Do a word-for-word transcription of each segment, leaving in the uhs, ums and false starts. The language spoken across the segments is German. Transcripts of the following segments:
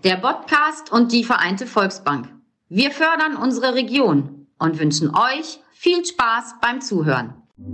der Podcast und die Vereinte Volksbank. Wir fördern unsere Region und wünschen euch viel Spaß beim Zuhören.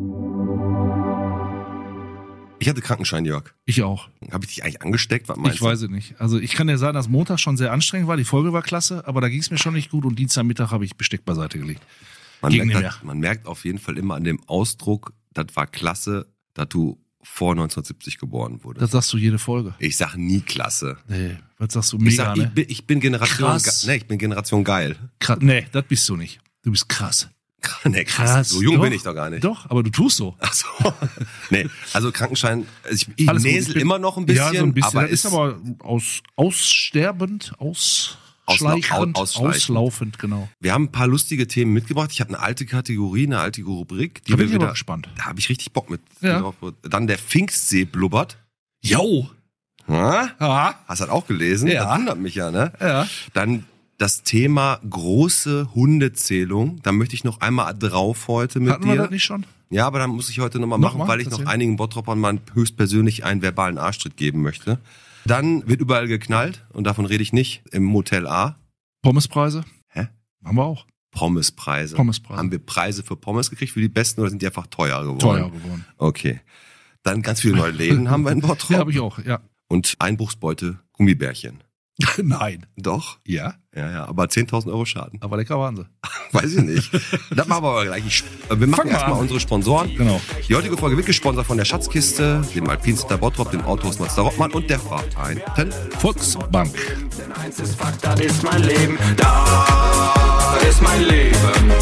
Ich hatte Krankenschein, Jörg. Ich auch. Habe ich dich eigentlich angesteckt? Was meinst ich weiß es nicht. Also ich kann dir sagen, dass Montag schon sehr anstrengend war. Die Folge war klasse, aber da ging es mir schon nicht gut. Und Dienstagmittag habe ich Besteck beiseite gelegt. Man merkt, das, man merkt auf jeden Fall immer an dem Ausdruck, das war klasse, dass du vor neunzehnhundertsiebzig geboren wurdest. Das sagst du jede Folge. Ich sag nie klasse. Nee, was sagst du? Mega, ich, sag, ne? ich, bin, ich bin Generation krass. Nee, ich bin Generation geil. Krass. Nee, das bist du nicht. Du bist krass. Nee, krass. krass. So jung doch, bin ich doch gar nicht. Doch, aber du tust so. Ach so. Nee, also Krankenschein, ich, ich näsel immer noch ein bisschen. Ja, so ein bisschen. Aber das ist aber aus, aussterbend, aus... Ausschleichend, aus, auslaufend, genau. Wir haben ein paar lustige Themen mitgebracht. Ich habe eine alte Kategorie, eine alte Rubrik. Die da bin wir ich wieder, aber gespannt. Da habe ich richtig Bock mit. Ja. Dann der Pfingstsee blubbert. Jo. Ha? Ja. Hast du das auch gelesen? Ja. Das wundert mich ja, ne? Ja. Dann das Thema große Hundezählung. Da möchte ich noch einmal drauf heute mit Hatten dir. Hatten wir das nicht schon? Ja, aber dann muss ich heute nochmal noch machen, mal? weil ich Erzähl. noch einigen Bottropern mal höchstpersönlich einen verbalen Arschtritt geben möchte. Dann wird überall geknallt und davon rede ich nicht. Im Motel A. Pommespreise? Hä? Haben wir auch. Pommespreise. Pommespreise. Haben wir Preise für Pommes gekriegt, für die besten, oder sind die einfach teuer geworden? Teuer geworden. Okay. Dann ganz viele neue Läden haben wir in Bottrop. Ja, habe ich auch, ja. Und Einbruchsbeute Gummibärchen. Nein. Doch? Ja? Ja, ja, aber zehntausend Euro Schaden. Aber lecker waren sie. Weiß ich nicht. Das machen wir aber gleich. Ich, wir machen erstmal unsere Sponsoren. Genau. Die heutige Folge wird gesponsert von der Schatzkiste, dem Alpincenter Bottrop, dem Autohaus Mazda Rottmann und der Vereinten Volksbank. Denn eins ist Fakt, das ist mein Leben. Da ist mein Leben.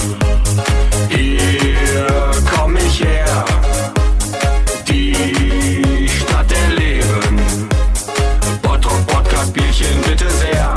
Hier komm ich her. Die Stadt der Leben. Bottrop Podcast Bierchen bitte sehr.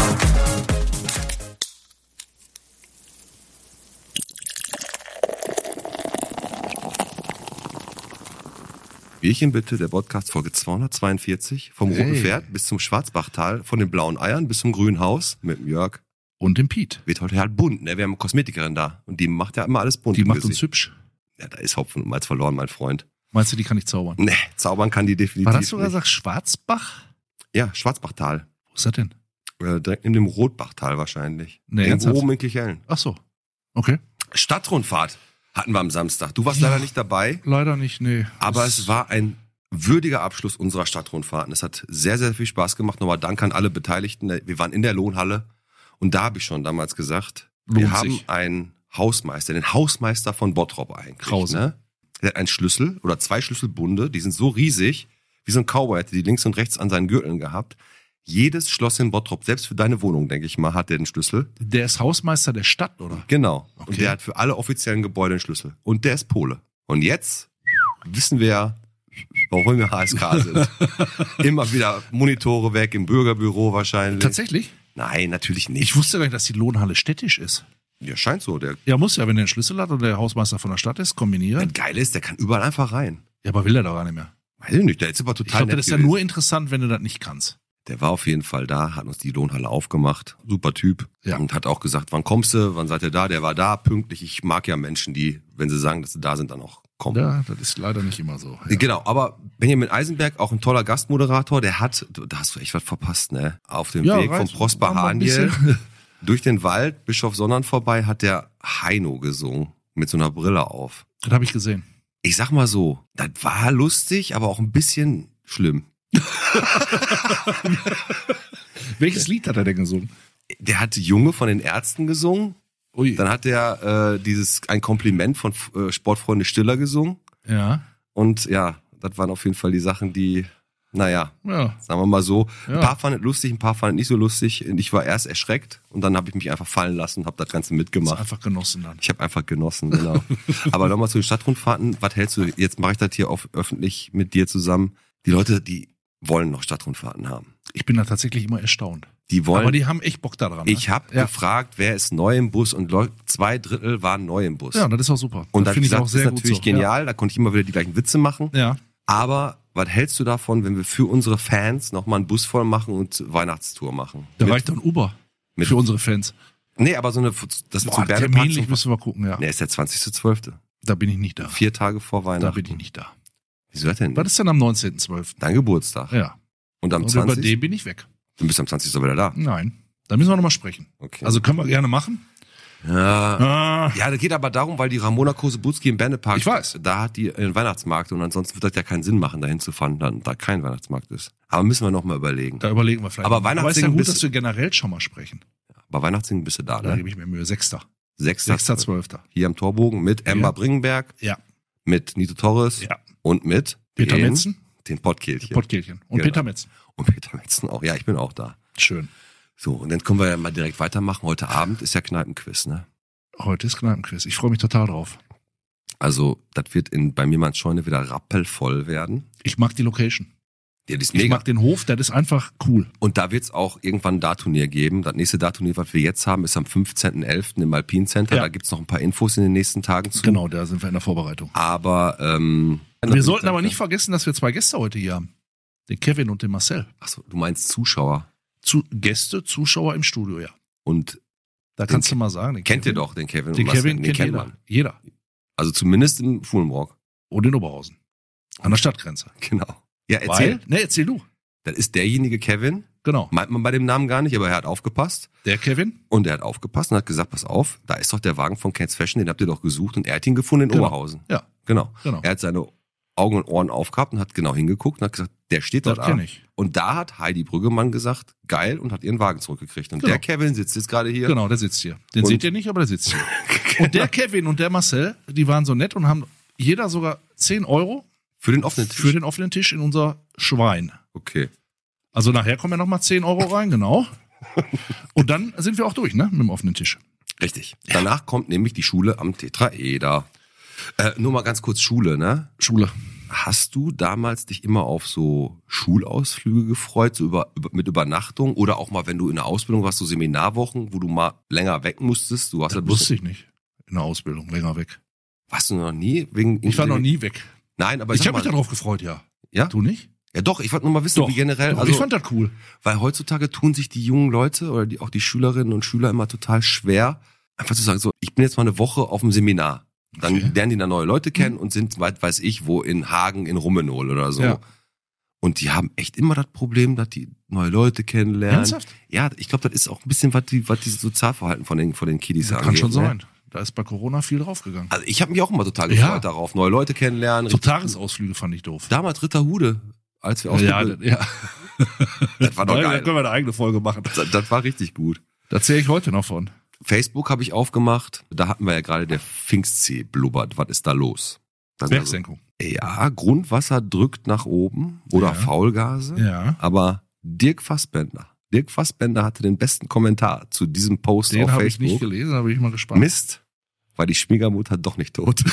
Bierchen bitte, der Podcast Folge zweihundertzweiundvierzig. Vom Hey. Roten Pferd bis zum Schwarzbachtal, von den Blauen Eiern bis zum Grünen Haus mit dem Jörg. Und dem Piet. Wird heute halt bunt, ne? Wir haben eine Kosmetikerin da und die macht ja immer alles bunt. Die im macht uns Gesicht. hübsch. Ja, da ist Hopfen und Malz verloren, mein Freund. Meinst du, die kann nicht zaubern? Ne, zaubern kann die definitiv Was hast du nicht. gesagt? Schwarzbach? Ja, Schwarzbachtal. Wo ist das denn? Äh, direkt in dem Rotbachtal wahrscheinlich. Nee, Irgendwo ernsthaft? oben in Kirchhellen. Ach so. Okay. Stadtrundfahrt hatten wir am Samstag. Du warst Ja. leider nicht dabei, Leider nicht, nee. aber Das- es war ein würdiger Abschluss unserer Stadtrundfahrten. Es hat sehr, sehr viel Spaß gemacht. Nochmal Dank an alle Beteiligten. Wir waren in der Lohnhalle und da habe ich schon damals gesagt, Lohnt wir haben sich. einen Hausmeister, den Hausmeister von Bottrop eigentlich. Krause. Ne? Der hat einen Schlüssel oder zwei Schlüsselbunde, die sind so riesig, wie so ein Cowboy, hätte die links und rechts an seinen Gürteln gehabt. Jedes Schloss in Bottrop, selbst für deine Wohnung, denke ich mal, hat der den Schlüssel. Der ist Hausmeister der Stadt, oder? Genau. Okay. Und der hat für alle offiziellen Gebäude einen Schlüssel. Und der ist Pole. Und jetzt wissen wir ja, warum wir H S K sind. Immer wieder Monitore weg, im Bürgerbüro wahrscheinlich. Tatsächlich? Nein, natürlich nicht. Ich wusste gar nicht, dass die Lohnhalle städtisch ist. Ja, scheint so. Der, Ja, muss ja, wenn der einen Schlüssel hat und der Hausmeister von der Stadt ist, kombinieren. das Geile ist, der kann überall einfach rein. Ja, aber will er doch gar nicht mehr. Weiß ich nicht, der ist aber Ich total glaube, nett das ist ja gewesen. nur interessant, wenn du das nicht kannst. Der war auf jeden Fall da, hat uns die Lohnhalle aufgemacht. Super Typ. Ja. Und hat auch gesagt, wann kommst du, wann seid ihr da? Der war da, pünktlich. Ich mag ja Menschen, die, wenn sie sagen, dass sie da sind, dann auch kommen. Ja, das ist leider nicht immer so. Ja. Genau, aber Benjamin Eisenberg, auch ein toller Gastmoderator, der hat, da hast du echt was verpasst, ne? Auf dem Ja, Weg vom reicht. Prosper Machen wir ein Haniel bisschen. durch den Wald, Bischof Sonnern vorbei, hat der Heino gesungen. Mit so einer Brille auf. Das habe ich gesehen. Ich sag mal so, das war lustig, aber auch ein bisschen schlimm. Welches Lied hat er denn gesungen? Der hat Junge von den Ärzten gesungen. Ui. Dann hat er äh, dieses ein Kompliment von äh, Sportfreunde Stiller gesungen. Ja. Und ja, das waren auf jeden Fall die Sachen, die, naja, Ja. sagen wir mal so, Ja. ein paar fanden es lustig, ein paar fanden es nicht so lustig. Und ich war erst erschreckt und dann habe ich mich einfach fallen lassen und habe das Ganze Ist mitgemacht. einfach genossen dann. Ich habe einfach genossen, genau. Aber nochmal zu den Stadtrundfahrten. Was hältst du, jetzt mache ich das hier auf, öffentlich mit dir zusammen. Die Leute, die wollen noch Stadtrundfahrten haben. Ich bin da tatsächlich immer erstaunt. Die wollen. Aber die haben echt Bock daran. Ne? ich habe Ja. gefragt, wer ist neu im Bus und Leu- zwei Drittel waren neu im Bus. Ja, das ist auch super. und das dann finde ich gesagt, auch das sehr ist gut natürlich so. genial. Da konnte ich immer wieder die gleichen Witze machen. Ja. ja. Aber was hältst du davon, wenn wir für unsere Fans nochmal einen Bus voll machen und Weihnachtstour machen? Da Mit- reicht doch ein Uber mit- für unsere Fans. Nee, aber so eine, das Boah, zum Bernepark. terminlich zum- müssen wir gucken, ja. Nee, ist der zwanzigster zwölfte Da bin ich nicht da. Vier Tage vor Weihnachten. Da bin ich nicht da. Wieso das denn? Was ist denn am neunzehnten zwölften? Dein Geburtstag. Ja. Und am Und über zwanzigsten den bin ich weg. Du bist am zwanzigsten wieder da. Nein. Da müssen wir nochmal sprechen. Okay. Also können wir gerne machen. Ja. Ah. Ja, das geht aber darum, weil die Ramona Kosebutski im Bändepark, Ich weiß. da hat die einen Weihnachtsmarkt und ansonsten wird das ja keinen Sinn machen, dahin zu fahren, dann da kein Weihnachtsmarkt ist. Aber müssen wir noch mal überlegen. Da überlegen wir vielleicht. Aber noch. Aber ist ja Weihnachtssingen gut, bist- dass wir generell schon mal sprechen. Bei Weihnachtssingen bist du da, Da ne? gebe ich mir Mühe. Sechster. Sechster, Sechster, Zwölfter. hier am Torbogen mit Emma Ja. Bringenberg, Ja. mit Nito Torres Ja. und mit Peter den, Metzen. den Pottkehlchen. Pottkehlchen. Und Genau. Peter Metz. Und Peter Metzen auch. Ja, ich bin auch da. Schön. So, und dann können wir ja mal direkt weitermachen. Heute Abend ist ja Kneipenquiz, ne? Heute ist Kneipenquiz. Ich freue mich total drauf. Also, das wird in, bei mir mal Scheune wieder rappelvoll werden. Ich mag die Location. Ja, die ist Ich mega. mag den Hof, das ist einfach cool. Und da wird es auch irgendwann ein Dart-Turnier geben. Das nächste Dart-Turnier, was wir jetzt haben, ist am fünfzehnten elften im Alpine Center. Ja. Da gibt's noch ein paar Infos in den nächsten Tagen zu. Genau, da sind wir in der Vorbereitung. Aber ähm, Wir sollten aber nicht vergessen, dass wir zwei Gäste heute hier haben. Den Kevin und den Marcel. Achso, du meinst Zuschauer. Zu, Gäste, Zuschauer im Studio, ja. Und Da Den kannst Ke- du mal sagen. Den kennt Kevin, ihr doch den Kevin? Den und Marcel? Kevin Den kennt jeder. man. Jeder. Also zumindest im Fuhlenbrock. Und in Oberhausen. An der Stadtgrenze. Genau. Ja, erzähl. Weil? Ne, erzähl du. Das ist derjenige Kevin. Genau. Meint man bei dem Namen gar nicht, aber er hat aufgepasst. Der Kevin. Und er hat aufgepasst und hat gesagt, pass auf, da ist doch der Wagen von Cats Fashion, den habt ihr doch gesucht. Und er hat ihn gefunden in Genau. Oberhausen. Ja, Genau. genau. Er hat seine Augen und Ohren aufgehabt und hat genau hingeguckt und hat gesagt, der steht Das dort kenn da. ich. Und da hat Heidi Brüggemann gesagt, geil, und hat ihren Wagen zurückgekriegt. Und Genau. der Kevin sitzt jetzt gerade hier. Genau, der sitzt hier. Den Und- seht ihr nicht, aber der sitzt hier. Und der Kevin und der Marcel, die waren so nett und haben jeder sogar zehn Euro Für den offenen Tisch. für den offenen Tisch in unser Schwein. Okay. Also nachher kommen ja nochmal zehn Euro rein, genau. Und dann sind wir auch durch, ne? Mit dem offenen Tisch. Richtig. Danach kommt nämlich die Schule am Tetraeder. Äh, nur mal ganz kurz Schule, ne? Schule. Hast du damals dich immer auf so Schulausflüge gefreut, so über, über, mit Übernachtung? Oder auch mal, wenn du in der Ausbildung warst, so Seminarwochen, wo du mal länger weg musstest? Du hast Das ja wusste ich nicht. In der Ausbildung, länger weg. Warst du noch nie? Wegen Ich war noch nie weg. Nein, aber Ich sag habe mich mal, darauf gefreut, ja. Ja? Du nicht? Ja doch, ich wollte nur mal wissen, Doch, wie generell, Doch, also, ich fand das cool. weil heutzutage tun sich die jungen Leute oder die, auch die Schülerinnen und Schüler immer total schwer, einfach zu sagen, so, ich bin jetzt mal eine Woche auf dem Seminar. Dann Okay. lernen die da neue Leute kennen und sind, weit weiß ich, wo in Hagen, in Rummenol oder so. Ja. Und die haben echt immer das Problem, dass die neue Leute kennenlernen. Ernsthaft? Ja, ich glaube, das ist auch ein bisschen, was die, was dieses Sozialverhalten von den, von den Kiddies Das angeht. kann schon ne? sein. Da ist bei Corona viel draufgegangen. Also ich habe mich auch immer total Ja. gefreut darauf, neue Leute kennenlernen. So richtig- Tagesausflüge fand ich doof. Damals Ritterhude, als wir Ja, ausgebildet, ja. das war doch Da geil. können wir eine eigene Folge machen. Das, das war richtig gut. Da zähle ich heute noch von. Facebook habe ich aufgemacht. Da hatten wir ja gerade der Pfingstsee blubbert. Was ist da los? Das ist Bergsenkung. Also, ja, Grundwasser drückt nach oben oder Ja. Faulgase. Ja. Aber Dirk Fassbender, Dirk Fassbender hatte den besten Kommentar zu diesem Post Den auf habe ich Facebook. nicht gelesen, da bin ich mal gespannt. Mist, war die Schwiegermutter doch nicht tot.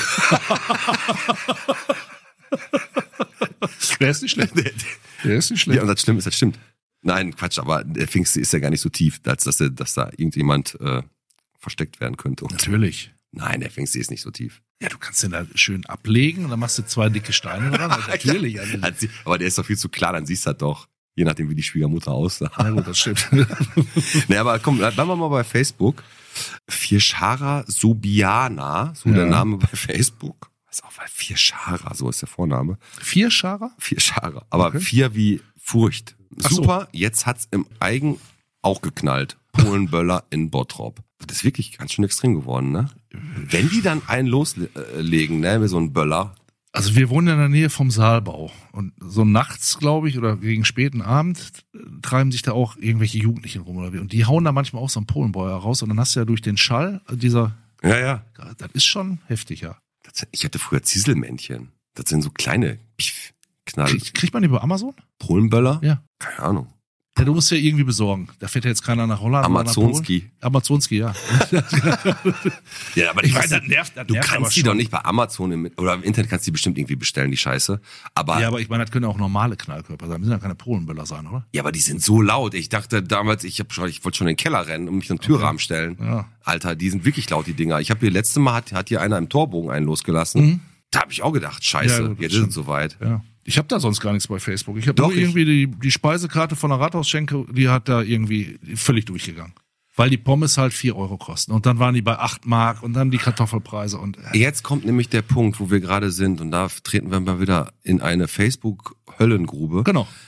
Der ist nicht schlecht. Der ist nicht Ja, schlecht. und das stimmt, ist das stimmt. Nein, Quatsch, aber der Pfingstsee ist ja gar nicht so tief, als dass, er, dass da irgendjemand äh, versteckt werden könnte. Und Natürlich. nein, der Pfingstsee ist nicht so tief. Ja, du kannst den da schön ablegen und dann machst du zwei dicke Steine dran. Also natürlich. Also, Als sie- Aber der ist doch viel zu klar, dann siehst du das doch. Je nachdem, wie die Schwiegermutter aussah. na gut, das stimmt. Nee, aber komm, bleiben wir mal bei Facebook. Firschara Sobiana, so Ja. der Name bei Facebook. Was auch, weil Firschara, so ist der Vorname. Vier Scharer? Firschara. Aber Okay. vier wie Furcht. Ach so. Super, jetzt hat's im Eigen auch geknallt. Polenböller in Bottrop. Das ist wirklich ganz schön extrem geworden, ne? Wenn die dann einen loslegen, ne, mit so einem Böller. Also wir wohnen in der Nähe vom Saalbau. Und so nachts, glaube ich, oder gegen späten Abend äh, treiben sich da auch irgendwelche Jugendlichen rum. Oder wie. Und die hauen da manchmal auch so einen Polenbeuer raus. Und dann hast du ja durch den Schall dieser, Ja, ja. das ist schon heftig, ja. Das, ich hatte früher Zieselmännchen. Das sind so kleine Pfiff, Knall. Kriegt, kriegt man die bei Amazon? Polenböller? Ja. Keine Ahnung. Ja, du musst ja irgendwie besorgen. Da fährt ja jetzt keiner nach Holland. oder nach Amazonski. Polen. Amazonski, ja. Ja, aber Ich ich weiß, weiß, das nervt, das du nervt aber kannst die schon. doch nicht bei Amazon im, oder im Internet kannst du die bestimmt irgendwie bestellen, die Scheiße. Aber Ja, aber ich meine, das können auch normale Knallkörper sein. Das müssen ja keine Polenböller sein, oder? ja, aber die sind so laut. Ich dachte damals, ich hab schon, ich wollte schon in den Keller rennen und mich an den Türrahmen stellen. Ja. Alter, die sind wirklich laut, die Dinger. Ich habe hier letzte Mal hat, hat hier einer im Torbogen einen losgelassen. Mhm. Da habe ich auch gedacht, Scheiße, Ja, gut, das jetzt ist stimmt. es soweit. Ja. Ich habe da sonst gar nichts bei Facebook. Ich habe Doch, nur ich- irgendwie die, die Speisekarte von der Rathausschenke, die hat da irgendwie völlig durchgegangen. Weil die Pommes halt vier Euro kosten. Und dann waren die bei acht Mark und dann die Kartoffelpreise. Und äh, Jetzt kommt nämlich der Punkt, wo wir gerade sind und da treten wir mal wieder in eine Facebook-Höllengrube. genau.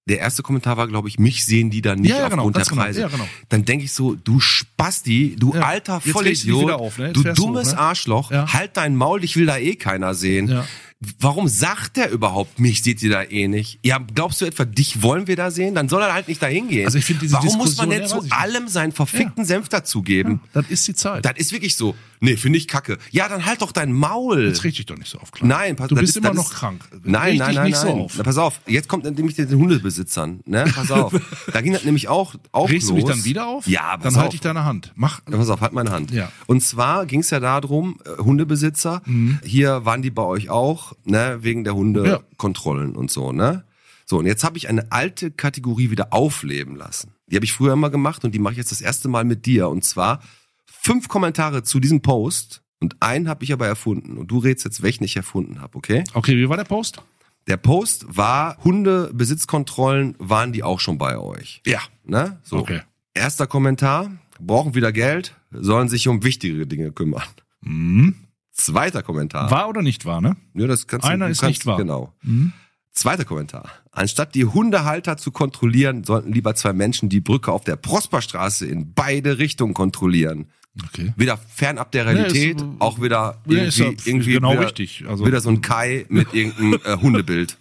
der erste Kommentar war, glaube ich, mich sehen die da nicht Ja, ja, genau, aufgrund der ganz genau, Preise. ja, genau. Dann denke ich so, du Spasti, du Ja. alter Jetzt regst du dich Vollidiot, wieder auf, ne? Jetzt du fährst du dummes hoch, ne? Arschloch, Ja. halt dein Maul, dich will da eh keiner sehen. Ja. Warum sagt der überhaupt, mich seht ihr da eh nicht? Ja, glaubst du etwa, dich wollen wir da sehen? Dann soll er halt nicht da hingehen. Also ich finde diese Warum muss man Diskussion, denn ja, zu weiß ich nicht. allem seinen verfickten Senf dazugeben? Das ist die Zeit. Das ist wirklich so. Nee, finde ich kacke. Ja, dann halt doch dein Maul. Jetzt reg dich doch nicht so auf, klar. Nein, pass, Du das bist ist, immer das noch ist, krank. Nein, Reg nein, dich nein, nicht so nein. auf. Na, pass auf, jetzt kommt nämlich den Hundebesitzern. Ne? Pass auf. Da ging das nämlich auch, auch Regst du los. mich dann wieder auf? Ja, pass Dann auf. halte ich deine Hand. Mach. Ja, pass auf, halt meine Hand. Ja. Und zwar ging es ja darum, äh, Hundebesitzer, Mhm. hier waren die bei euch auch, ne, wegen der Hundekontrollen und so, ne? So, und jetzt habe ich eine alte Kategorie wieder aufleben lassen. Die habe ich früher immer gemacht und die mache ich jetzt das erste Mal mit dir. Und zwar fünf Kommentare zu diesem Post und einen habe ich aber erfunden. Und du rätst jetzt, welchen ich erfunden habe, okay? Okay, wie war der Post? Der Post war, Hundebesitzkontrollen, waren die auch schon bei euch? Ja. Ne? So. Okay. Erster Kommentar, brauchen wieder Geld, sollen sich um wichtigere Dinge kümmern. Mhm. Zweiter Kommentar. War oder nicht war, ne? Ja, das kannst Einer du, du ist kannst, nicht wahr. Genau. Mhm. Zweiter Kommentar. Anstatt die Hundehalter zu kontrollieren, sollten lieber zwei Menschen die Brücke auf der Prosperstraße in beide Richtungen kontrollieren. Okay. Wieder fernab der Realität, Nee, ist, auch wieder Nee, irgendwie, ist ja irgendwie genau wieder, richtig. Also, wieder so ein Kai mit irgendeinem äh, Hundebild.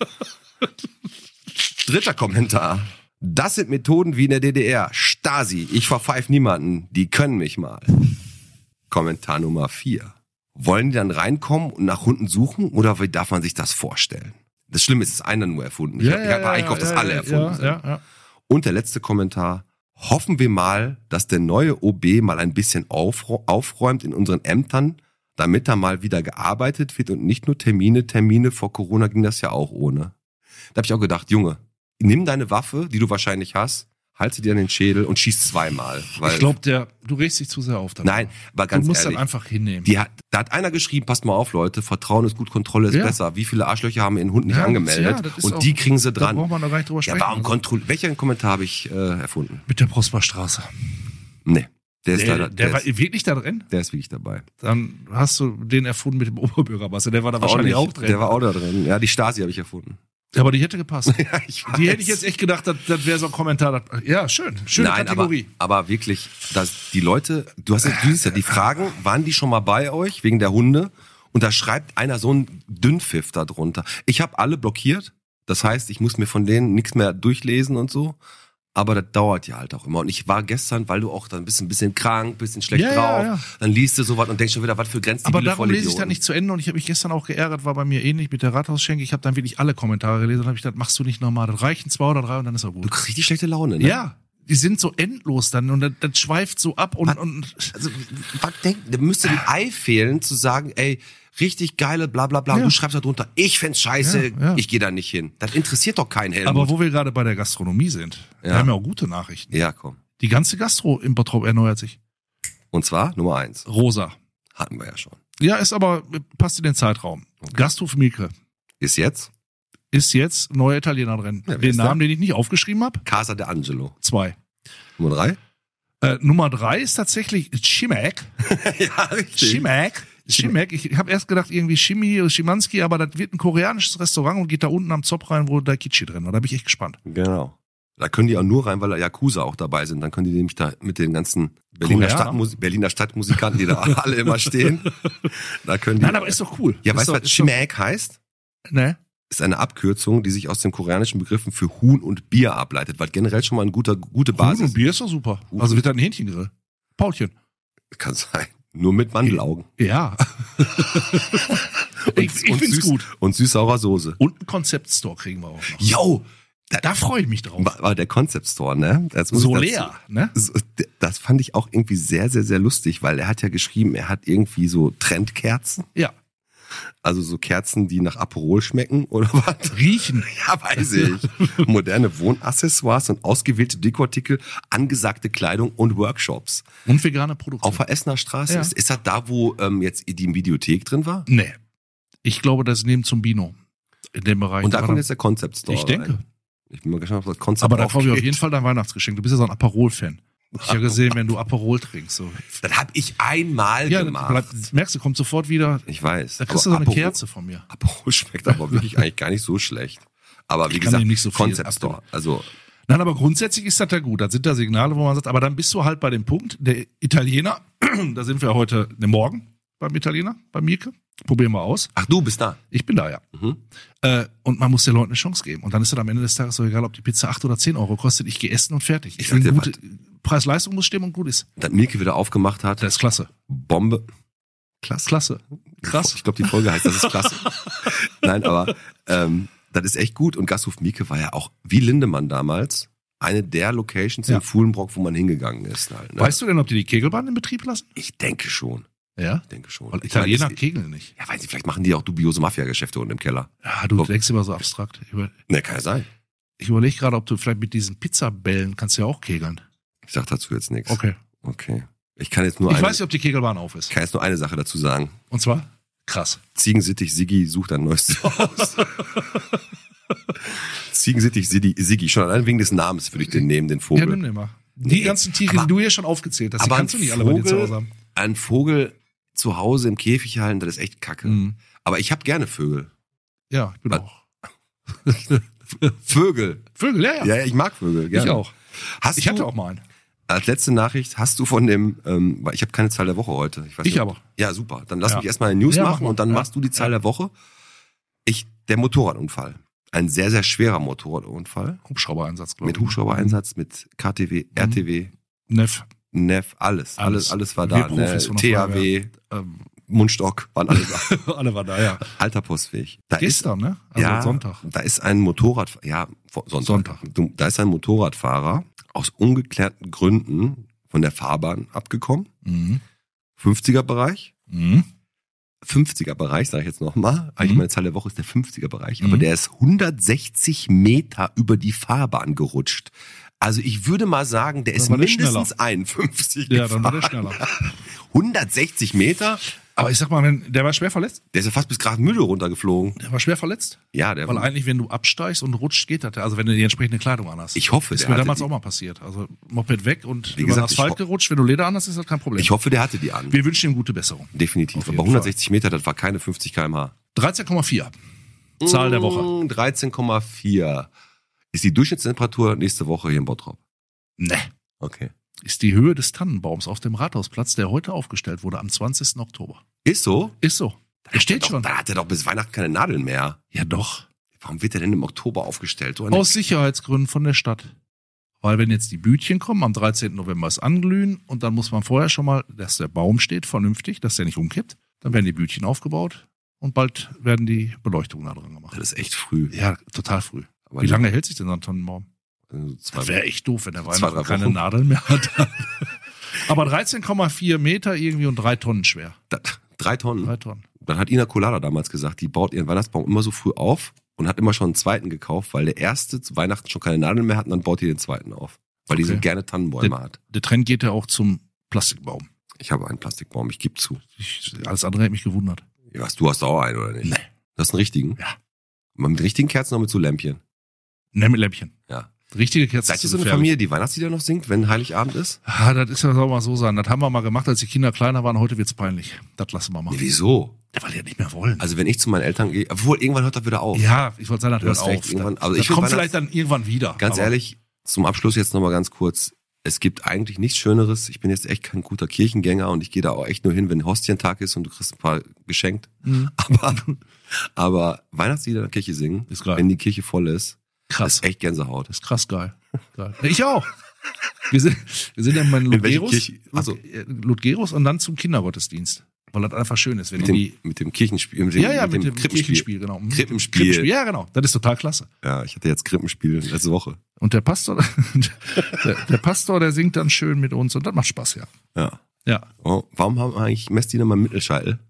Dritter Kommentar. Das sind Methoden wie in der D D R. Stasi, ich verpfeif niemanden, die können mich mal. Kommentar Nummer vier. Wollen die dann reinkommen und nach Hunden suchen oder wie darf man sich das vorstellen? Das Schlimme ist, es ist einer nur erfunden. Ich ja, habe ja, hab eigentlich gehofft, dass ja, alle ja, erfunden ja, sind. ja, ja. Und der letzte Kommentar. Hoffen wir mal, dass der neue O B mal ein bisschen aufrä- aufräumt in unseren Ämtern, damit da mal wieder gearbeitet wird und nicht nur Termine, Termine. Vor Corona ging das ja auch ohne. Da habe ich auch gedacht, Junge, nimm deine Waffe, die du wahrscheinlich hast, halt sie dir an den Schädel und schieß zweimal. Weil, Ich glaube, der, du regst dich zu sehr auf. Darüber. nein, aber du ganz musst ehrlich. dann einfach hinnehmen. Die hat, da hat einer geschrieben, passt mal auf, Leute, Vertrauen ist gut, Kontrolle ist Ja. besser. Wie viele Arschlöcher haben ihren Hund nicht Ja, angemeldet? ja, das ist und auch- die kriegen sie Da dran. braucht man doch gar nicht drüber Ja, sprechen. warum Also, kontrollieren? Welchen Kommentar habe ich äh, erfunden? mit der Prosperstraße. Nee, der ist Der, leider, der, der, war ist, wirklich da drin? der ist wirklich dabei. Dann hast du den erfunden mit dem Oberbürgermeister. Der war da wahrscheinlich auch, nicht. drin. Der war auch da drin. Ja, die Stasi habe ich erfunden. Aber die hätte gepasst. Ja, ich weiß. Die hätte ich jetzt echt gedacht, das, das wäre so ein Kommentar. Das, ja, schön. Schöne Nein, Kategorie. aber, aber wirklich, dass die Leute, du hast ja, du siehst ja, die Fragen, waren die schon mal bei euch wegen der Hunde? Und da schreibt einer so einen Dünnpfiff da drunter. Ich habe alle blockiert. Das heißt, ich muss mir von denen nichts mehr durchlesen und so. Aber das dauert ja halt auch immer. Und ich war gestern, weil du auch dann bist ein bisschen krank, bisschen schlecht Ja, ja, drauf, ja. dann liest du sowas und denkst schon wieder, was für Grenzen Aber darum lese ich das nicht zu Ende und ich habe mich gestern auch geärgert, war bei mir ähnlich mit der Rathausschenke. Ich habe dann wirklich alle Kommentare gelesen und habe ich gedacht, machst du nicht nochmal, das reichen zwei oder drei und dann ist auch Du gut. kriegst richtig schlechte Laune, ne? Ja, die sind so endlos dann und das, das schweift so ab und, Was? und Also, was denkt, da müsste ein Ei fehlen, zu sagen, ey, richtig geile, bla bla bla. Ja. Und du schreibst da drunter, ich find's scheiße, Ja, ja. ich gehe da nicht hin. Das interessiert doch keinen Helmut. aber wo wir gerade bei der Gastronomie sind, wir Ja. haben ja auch gute Nachrichten. ja, komm. Die ganze Gastro im Bottrop erneuert sich. Und zwar Nummer eins. Rosa. Hatten wir ja schon. Ja, ist aber, passt in den Zeitraum. Gasthof Mielke Ist jetzt ist jetzt neuer Italiener drin. Ja, wer Den ist Namen, der? den ich nicht aufgeschrieben habe, Casa de Angelo. zwei. Nummer drei? Äh, Nummer drei ist tatsächlich Schimek. ja, richtig. Schimek. Schimek. Ich habe erst gedacht irgendwie Shimi oder Schimanski, aber das wird ein koreanisches Restaurant und geht da unten am Zopf rein, wo Daikichi drin war. Da bin ich echt gespannt. Genau. Da können die auch nur rein, weil da Yakuza auch dabei sind. Dann können die nämlich da mit den ganzen Berliner, Koreaner? Stadtmus- Berliner Stadtmusikanten, die da alle immer stehen. Da können die. Nein, aber ist doch cool. ja, ist weißt du, doch, was ist Shimek heißt? doch- Ne? Ist eine Abkürzung, die sich aus den koreanischen Begriffen für Huhn und Bier ableitet, was generell schon mal eine gute, gute Huhn Basis und Bier ist doch super. Huhn. Also wird da ein Hähnchengrill. Paulchen. kann sein. Nur mit Mandelaugen. Ja. ich ich und find's süß, gut. Und süß-saurer Soße. Und einen Konzeptstore kriegen wir auch noch. Yo! Da freue ich mich drauf. War, war der Concept Store, ne? Das muss So ich leer, dazu- ne? So, d- Das fand ich auch irgendwie sehr, sehr, sehr lustig, weil er hat ja geschrieben, er hat irgendwie so Trendkerzen. Ja. Also so Kerzen, die nach Aperol schmecken oder was? Riechen. Ja, weiß ich. Moderne Wohnaccessoires und ausgewählte Dekoartikel, angesagte Kleidung und Workshops. Und vegane Produkte. Auf der Essener Straße? Ja. Ist, ist das da, wo ähm, jetzt die Videothek drin war? Nee. Ich glaube, das ist neben zum Bino. In dem Bereich. Und da war kommt dann- jetzt der Concept Store Ich denke. rein. Ich bin mal gespannt, ob das Concept Aber da kaufe ich auf aufgeht. jeden Fall dein Weihnachtsgeschenk. Du bist ja so ein Aperol-Fan. Ich habe ja gesehen, wenn du Aperol trinkst. So. Das habe ich einmal Ja, gemacht. bleibt, merkst du, kommt sofort wieder. Ich weiß. Da kriegst du Aber so eine Aperol- Kerze von mir. Aperol schmeckt aber wirklich eigentlich gar nicht so schlecht. Aber wie Ich kann gesagt, dem nicht so viel Concept Store. Also Nein, aber grundsätzlich ist das ja gut. Das sind da Signale, wo man sagt, aber dann bist du halt bei dem Punkt, der Italiener, da sind wir heute, ne, morgen beim Italiener, bei Mielke. Probieren wir aus. ach, du bist da. Ich bin da, ja. Mhm. Äh, und man muss den Leuten eine Chance geben. Und dann ist es am Ende des Tages so egal, ob die Pizza acht oder zehn Euro kostet. Ich gehe essen und fertig. Ich, Ich will sag dir gute Preis-Leistung muss stimmen und gut ist. Dass Mielke wieder aufgemacht hat. Das ist klasse. Bombe. Klasse. Klasse. Krass. Ich glaube, die Folge heißt, das ist klasse. Nein, aber ähm, das ist echt gut. Und Gasthof Mielke war ja auch, wie Lindemann damals, eine der Locations Ja. in Fuhlenbrock, wo man hingegangen ist. Halt, ne? Weißt du denn, ob die die Kegelbahn in Betrieb lassen? Ich denke schon. Ja. Ich denke schon. Weil Ich Italiener meine, das- kegeln nicht. Ja, weiß ich, vielleicht machen die auch dubiose Mafia-Geschäfte unten im Keller. Ja, du Ob- denkst immer so abstrakt. Ich, über, Ne, kann ja sein. ich überlege gerade, ob du vielleicht mit diesen Pizzabällen kannst du ja auch kegeln. Ich sag dazu jetzt nichts. Okay. Okay. Ich kann jetzt nur Ich eine, weiß nicht, ob die Kegelbahn auf ist. ich kann jetzt nur eine Sache dazu sagen. Und zwar? Krass. Ziegensittich Siggi sucht ein neues Zuhause. Ziegensittich Siggi, Siggi, schon allein wegen des Namens würde ich den nehmen, den Ja, Vogel. nimm den mal. Die Nee, ganzen Tiere, aber- die du hier schon aufgezählt hast, die aber kannst du ein nicht alle bei dir zu Vogel- Hause haben. Ein Vogel zu Hause im Käfig halten, das ist echt kacke. Mhm. Aber ich habe gerne Vögel. Ja, ich bin Was? auch. Vögel. Vögel, ja, ja. Ja, ja, ich mag Vögel. Gerne. Ich auch. Hast Ich du, hatte auch mal einen. Als letzte Nachricht, hast du von dem, ähm, weil ich habe keine Zahl der Woche heute. Ich, weiß Ich nicht, aber. Ja, super. Dann lass Ja. mich erstmal eine News Ja, mach machen mal. und dann Ja. machst du die Zahl der Woche. Ich, der Motorradunfall. Ein sehr, sehr schwerer Motorradunfall. Hubschrauber-Einsatz, glaube Mit ich. Hubschrauber-Einsatz, mit K T W, R T W, Neff. N E F, alles. Alles, Alles. alles war Wir da. Profis Ne? von der T H W, Ähm, Mundstock, waren alle da. alle waren da, ja. Alter Postweg. Da Gestern, ne? Also ja, Sonntag. Da ist ein Motorrad, ja, vor- Sonntag. Sonntag. Du- Da ist ein Motorradfahrer aus ungeklärten Gründen von der Fahrbahn abgekommen. Mhm. fünfziger Bereich. Mhm. fünfziger Bereich, sage ich jetzt nochmal. Eigentlich Mhm. meine Zahl der Woche ist der fünfziger Bereich. Mhm. Aber der ist hundertsechzig Meter über die Fahrbahn gerutscht. Also ich würde mal sagen, der Dann ist war der mindestens einundfünfzig Ja, dann war gefahren. der schneller. hundertsechzig Meter? Aber ich sag mal, wenn, der war schwer verletzt. Der ist ja fast bis Grafenmühle runtergeflogen. Der war schwer verletzt. Ja, der Weil eigentlich, wenn du absteigst und rutscht, geht das. ja. Also wenn du die entsprechende Kleidung anhast. Ich hoffe, ist der mir hatte damals die. auch mal passiert. Also Moped weg und Wie über gesagt, den ich Asphalt ho- gerutscht. Wenn du Leder anhast, ist das kein Problem. Ich hoffe, der hatte die an. Wir wünschen ihm gute Besserung. Definitiv. Auf jeden Aber hundertsechzig Meter, das war keine fünfzig Kilometer pro dreizehn Komma vier. Zahl der Woche. Mm, dreizehn Komma vier ist die Durchschnittstemperatur nächste Woche hier in Bottrop. Ne. Okay. Ist die Höhe des Tannenbaums auf dem Rathausplatz, der heute aufgestellt wurde, am zwanzigsten Oktober. Ist so? Ist so. Der steht Doch, schon. Da hat er doch bis Weihnachten keine Nadeln mehr. Ja, doch. Warum wird er denn im Oktober aufgestellt? So eine- Aus Sicherheitsgründen von der Stadt. Weil wenn jetzt die Bütchen kommen, am dreizehnten November ist anglühen und dann muss man vorher schon mal, dass der Baum steht, vernünftig, dass der nicht umkippt. Dann werden die Bütchen aufgebaut und bald werden die Beleuchtungen da dran gemacht. Das ist echt früh. Ja, total früh. Aber Wie lange hält sich denn so ein Tannenbaum? Also zwei Das wäre echt doof, wenn der Zwei, Weihnachten drei keine Wochen. Nadeln mehr hat. Aber dreizehn Komma vier Meter irgendwie und drei Tonnen schwer. Da- drei Tonnen. Drei Tonnen. Dann hat Ina Colada damals gesagt, die baut ihren Weihnachtsbaum immer so früh auf und hat immer schon einen zweiten gekauft, weil der erste zu Weihnachten schon keine Nadeln mehr hat und dann baut die den zweiten auf. Weil die Okay. so gerne Tannenbäume hat. Der Trend geht ja auch zum Plastikbaum. Ich habe einen Plastikbaum, ich gebe zu. Ich, alles andere hätte mich gewundert. Ja, was, du hast auch einen, oder nicht? Nee. Das ist einen richtigen? Ja. Aber mit richtigen Kerzen oder mit so Lämpchen? Ne, mit Lämpchen. Ja. Richtige Kerzen. Seid ihr ist so eine gefährlich. Familie, die Weihnachtslieder noch singt, wenn Heiligabend ist? Ah, das ist ja, soll mal so sein. Das haben wir mal gemacht, als die Kinder kleiner waren. Heute wird's peinlich. Das lassen wir mal. Nee, wieso? Ja, weil die ja nicht mehr wollen. Also wenn ich zu meinen Eltern gehe, obwohl irgendwann hört das wieder auf. Ja, ich wollte sagen, das Du hört hast auf. recht, irgendwann- das also das ich find kommt Weihnachts- vielleicht dann irgendwann wieder. Ganz aber ehrlich, zum Abschluss jetzt nochmal ganz kurz. Es gibt eigentlich nichts Schöneres. Ich bin jetzt echt kein guter Kirchengänger und ich gehe da auch echt nur hin, wenn Hostientag ist und du kriegst ein paar geschenkt. Mhm. Aber, aber Weihnachtslieder in der Kirche singen, Ist geil. wenn die Kirche voll ist, Krass. ist echt Gänsehaut. Das ist krass geil. geil. Ich auch. Wir sind, wir sind dann bei In welche Ludgerus, Kirche? Also- Ludgerus und dann zum Kindergottesdienst. Weil das einfach schön ist, wenn Mit die, dem, mit dem Kirchenspiel, mit dem, ja, ja, mit, dem Krippenspiel. Kirchenspiel, genau. Mhm. Krippenspiel. Ja, genau. Das ist total klasse. Ja, ich hatte jetzt Krippenspiel letzte Woche. Und der Pastor, der, der Pastor, der singt dann schön mit uns und das macht Spaß, ja. Ja. Ja. Oh, warum haben wir eigentlich Messdiener mal Mittelscheitel?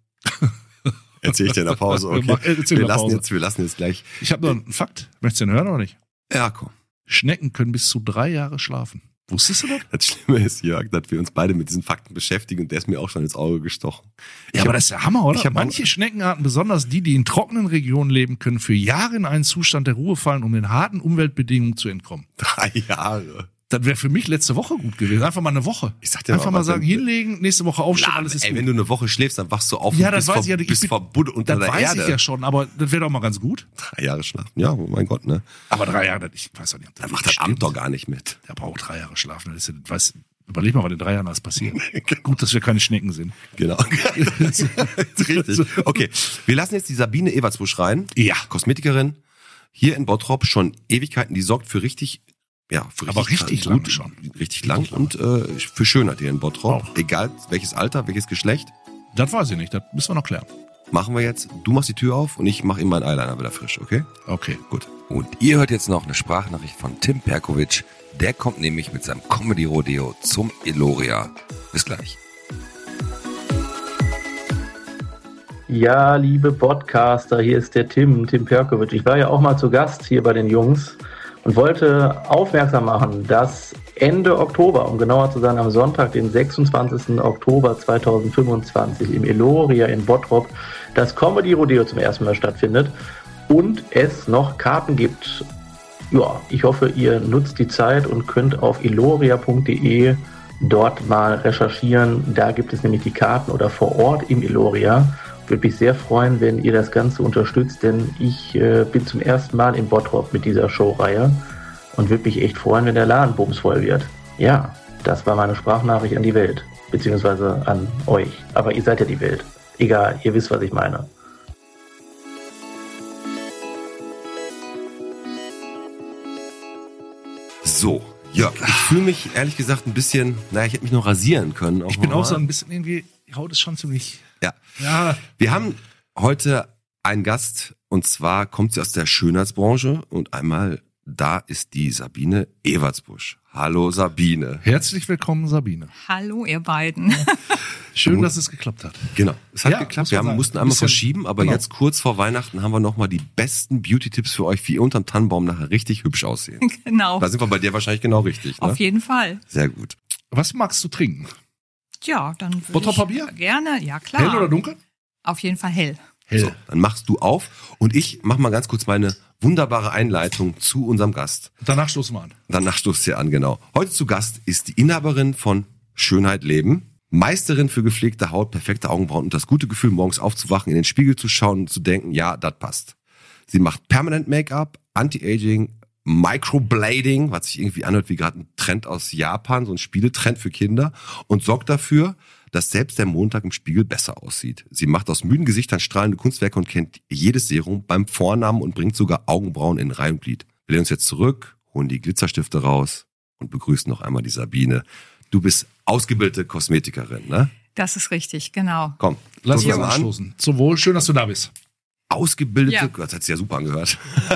Erzähl ich dir in der Pause, okay. Mach- erzähl in Wir der lassen Pause. jetzt, wir lassen jetzt gleich. Ich habe noch einen Fakt. Möchtest du den hören oder nicht? Ja, komm. Schnecken können bis zu drei Jahre schlafen. Wusstest du das? Das Schlimme ist, Jörg, dass wir uns beide mit diesen Fakten beschäftigen und der ist mir auch schon ins Auge gestochen. Ich Ja, aber hab- das ist ja Hammer, oder? ich hab- Manche Schneckenarten, besonders die, die in trockenen Regionen leben, können für Jahre in einen Zustand der Ruhe fallen, um den harten Umweltbedingungen zu entkommen. Drei Jahre. Das wäre für mich letzte Woche gut gewesen. Einfach mal eine Woche. Ich sag dir Einfach mal, mal was sagen, denn- hinlegen, nächste Woche aufstehen, Na, alles ist ey, gut. wenn du eine Woche schläfst, dann wachst du auf Ja, und das bist, weiß ver ich ja. Ich bist bin- verbuddelt unter Das der weiß Erde. ich ja schon, aber das wäre doch mal ganz gut. Drei Jahre schlafen. Ja, oh mein Gott, ne? Aber drei Jahre, das- ich weiß doch nicht, ob Da macht das stimmt. Amt doch gar nicht mit. Der braucht drei Jahre schlafen. Das ist, ja- weiß, überleg mal, was in drei Jahren alles passiert. Gut, dass wir keine Schnecken sind. Genau. Richtig. Okay, wir lassen jetzt die Sabine Evertsbusch rein. Ja. Kosmetikerin. Hier in Bottrop schon Ewigkeiten. Die sorgt für richtig, ja, für richtig, Aber richtig gut, lang schon. Richtig lang und äh, für Schönheit hier in Bottrop. Auch. Egal welches Alter, welches Geschlecht. Das weiß ich nicht, das müssen wir noch klären. Machen wir jetzt. Du machst die Tür auf und ich mache ihm meinen Eyeliner wieder frisch, okay? Okay. Gut. Und ihr hört jetzt noch eine Sprachnachricht von Tim Perkovic. Der kommt nämlich mit seinem Comedy-Rodeo zum Eloria. Bis gleich. Ja, liebe Podcaster, hier ist der Tim, Tim Perkovic. Ich war ja auch mal zu Gast hier bei den Jungs und wollte aufmerksam machen, dass Ende Oktober, um genauer zu sein, am Sonntag, den sechsundzwanzigsten Oktober zweitausendfünfundzwanzig im Eloria in Bottrop das Comedy Rodeo zum ersten Mal stattfindet und es noch Karten gibt. Ja, ich hoffe, ihr nutzt die Zeit und könnt auf eloria punkt de dort mal recherchieren. Da gibt es nämlich die Karten oder vor Ort im Eloria. Würde mich sehr freuen, wenn ihr das Ganze unterstützt, denn ich äh, bin zum ersten Mal in Bottrop mit dieser Showreihe und würde mich echt freuen, wenn der Laden bumsvoll wird. Ja, das war meine Sprachnachricht an die Welt, beziehungsweise an euch. Aber ihr seid ja die Welt. Egal, ihr wisst, was ich meine. So, Jörg, ich fühle mich ehrlich gesagt ein bisschen, naja, ich hätte mich noch rasieren können. Ich bin mal. auch so ein bisschen irgendwie, die Haut ist schon ziemlich. Ja. Ja. Wir haben heute einen Gast und zwar kommt sie aus der Schönheitsbranche und einmal da ist die Sabine Evertsbusch. Hallo Sabine. Herzlich willkommen, Sabine. Hallo, ihr beiden. Schön, Du- dass es geklappt hat. Genau, es hat Ja, geklappt. muss Wir man haben, sagen. mussten einmal Bisschen- verschieben, aber genau. jetzt kurz vor Weihnachten haben wir nochmal die besten Beauty-Tipps für euch, wie ihr unterm Tannenbaum nachher richtig hübsch aussehen. Genau. Da sind wir bei dir wahrscheinlich genau richtig. Ne? Auf jeden Fall. Sehr gut. Was magst du trinken? Ja, dann würde Bottroper ich Bier? gerne, ja klar. Hell oder dunkel? Auf jeden Fall hell. Hell. So, dann machst du auf und ich mach mal ganz kurz meine wunderbare Einleitung zu unserem Gast. Danach stoßen wir an. Danach stoßt ihr an, genau. Heute zu Gast ist die Inhaberin von Schönheit Leben, Meisterin für gepflegte Haut, perfekte Augenbrauen und das gute Gefühl, morgens aufzuwachen, in den Spiegel zu schauen und zu denken, ja, das passt. Sie macht Permanent Make-up, Anti-Aging, Microblading, was sich irgendwie anhört wie gerade ein Trend aus Japan, so ein Spieletrend für Kinder und sorgt dafür, dass selbst der Montag im Spiegel besser aussieht. Sie macht aus müden Gesichtern strahlende Kunstwerke und kennt jedes Serum beim Vornamen und bringt sogar Augenbrauen in Reihe und Glied. Wir lehnen uns jetzt zurück, holen die Glitzerstifte raus und begrüßen noch einmal die Sabine. Du bist ausgebildete Kosmetikerin, ne? Das ist richtig, genau. Komm, Lass stoßen uns wir an. anstoßen. Zum Wohl. Schön, dass du da bist. Ausgebildete, Ja. das hat sich ja super angehört.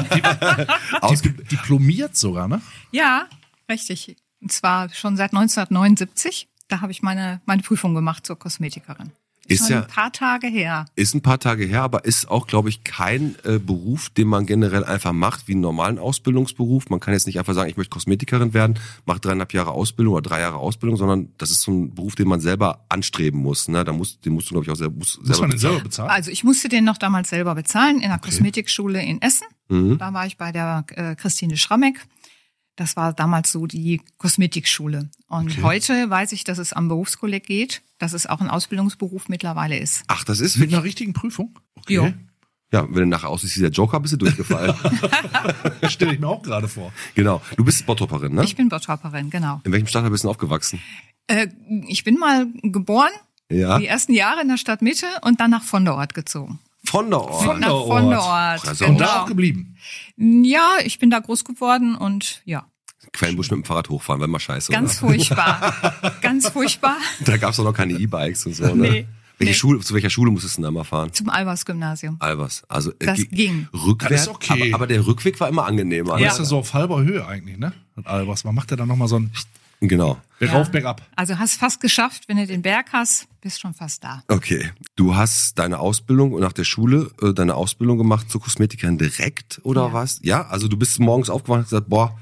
Ausge Diplomiert sogar, ne? Ja, richtig. Und zwar schon seit neunzehnhundertneunundsiebzig. Da habe ich meine, meine Prüfung gemacht zur Kosmetikerin. Ist schon ja- ein paar Tage her. Ist ein paar Tage her, aber ist auch, glaube ich, kein äh, Beruf, den man generell einfach macht, wie einen normalen Ausbildungsberuf. Man kann jetzt nicht einfach sagen, ich möchte Kosmetikerin werden, mache dreieinhalb Jahre Ausbildung oder drei Jahre Ausbildung, sondern das ist so ein Beruf, den man selber anstreben muss. Ne? Da musst, den musst du, glaube ich, auch selber, musst Muss selber man den selber bezahlen. bezahlen? Also ich musste den noch damals selber bezahlen in der Kosmetikschule in Essen. Mhm. Da war ich bei der äh, Christine Schrammeck. Das war damals so die Kosmetikschule. Und Okay. heute weiß ich, dass es am Berufskolleg geht, dass es auch ein Ausbildungsberuf mittlerweile ist. Ach, das ist Mit wirklich, einer richtigen Prüfung? Okay. Jo. ja, wenn du nachher aussiehst wie der Joker, bist du durchgefallen. Das stelle ich mir auch gerade vor. Genau. Du bist Bottropperin, ne? Ich bin Bottropperin, genau. In welchem Stadtteil bist du denn aufgewachsen? Äh, ich bin mal geboren, Ja. die ersten Jahre in der Stadtmitte und dann nach Vonderort gezogen. Von der Ort. Von- Nach Vonderort. Vonderort. Also Und da Genau. auch geblieben. Ja, ich bin da groß geworden und ja, Quellenbusch mit dem Fahrrad hochfahren, wenn mal scheiße. ganz oder? furchtbar. Ganz furchtbar. Da gab's doch noch keine E-Bikes und so, ne? Nee, Welche nee. Schule, zu welcher Schule musstest du denn da mal fahren? Zum Albers-Gymnasium. Albers. Also äh, Das ge- ging. Rückwärts, Das ist okay. aber, aber der Rückweg war immer angenehmer. Aber ne? ist ja so auf halber Höhe eigentlich, ne? Und Albers. Man macht ja dann nochmal so ein Genau. Bergauf, Bergab. Also hast fast geschafft, wenn du den Berg hast, bist schon fast da. Okay. Du hast deine Ausbildung und nach der Schule äh, deine Ausbildung gemacht zur Kosmetikerin direkt oder Ja. was? Ja, also du bist morgens aufgewacht und gesagt, boah,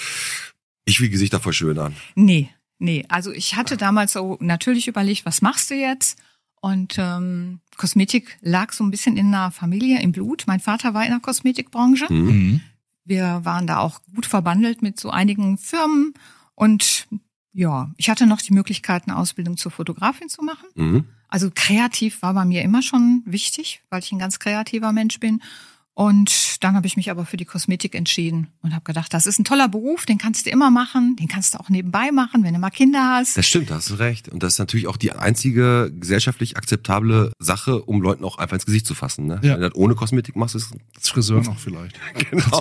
ich will Gesichter voll schön an. Nee, nee. Also ich hatte damals so natürlich überlegt, was machst du jetzt? Und ähm, Kosmetik lag so ein bisschen in der Familie, im Blut. Mein Vater war in der Kosmetikbranche. Hm? Mhm. Wir waren da auch gut verbandelt mit so einigen Firmen. Und ja, ich hatte noch die Möglichkeit, eine Ausbildung zur Fotografin zu machen. Mhm. Also kreativ war bei mir immer schon wichtig, weil ich ein ganz kreativer Mensch bin. Und dann habe ich mich aber für die Kosmetik entschieden und habe gedacht, das ist ein toller Beruf, den kannst du immer machen, den kannst du auch nebenbei machen, wenn du mal Kinder hast. Das stimmt, da hast du recht. Und das ist natürlich auch die einzige gesellschaftlich akzeptable Sache, um Leuten auch einfach ins Gesicht zu fassen. Ne? Ja. Wenn du das ohne Kosmetik machst, ist Als Friseur noch vielleicht. genau.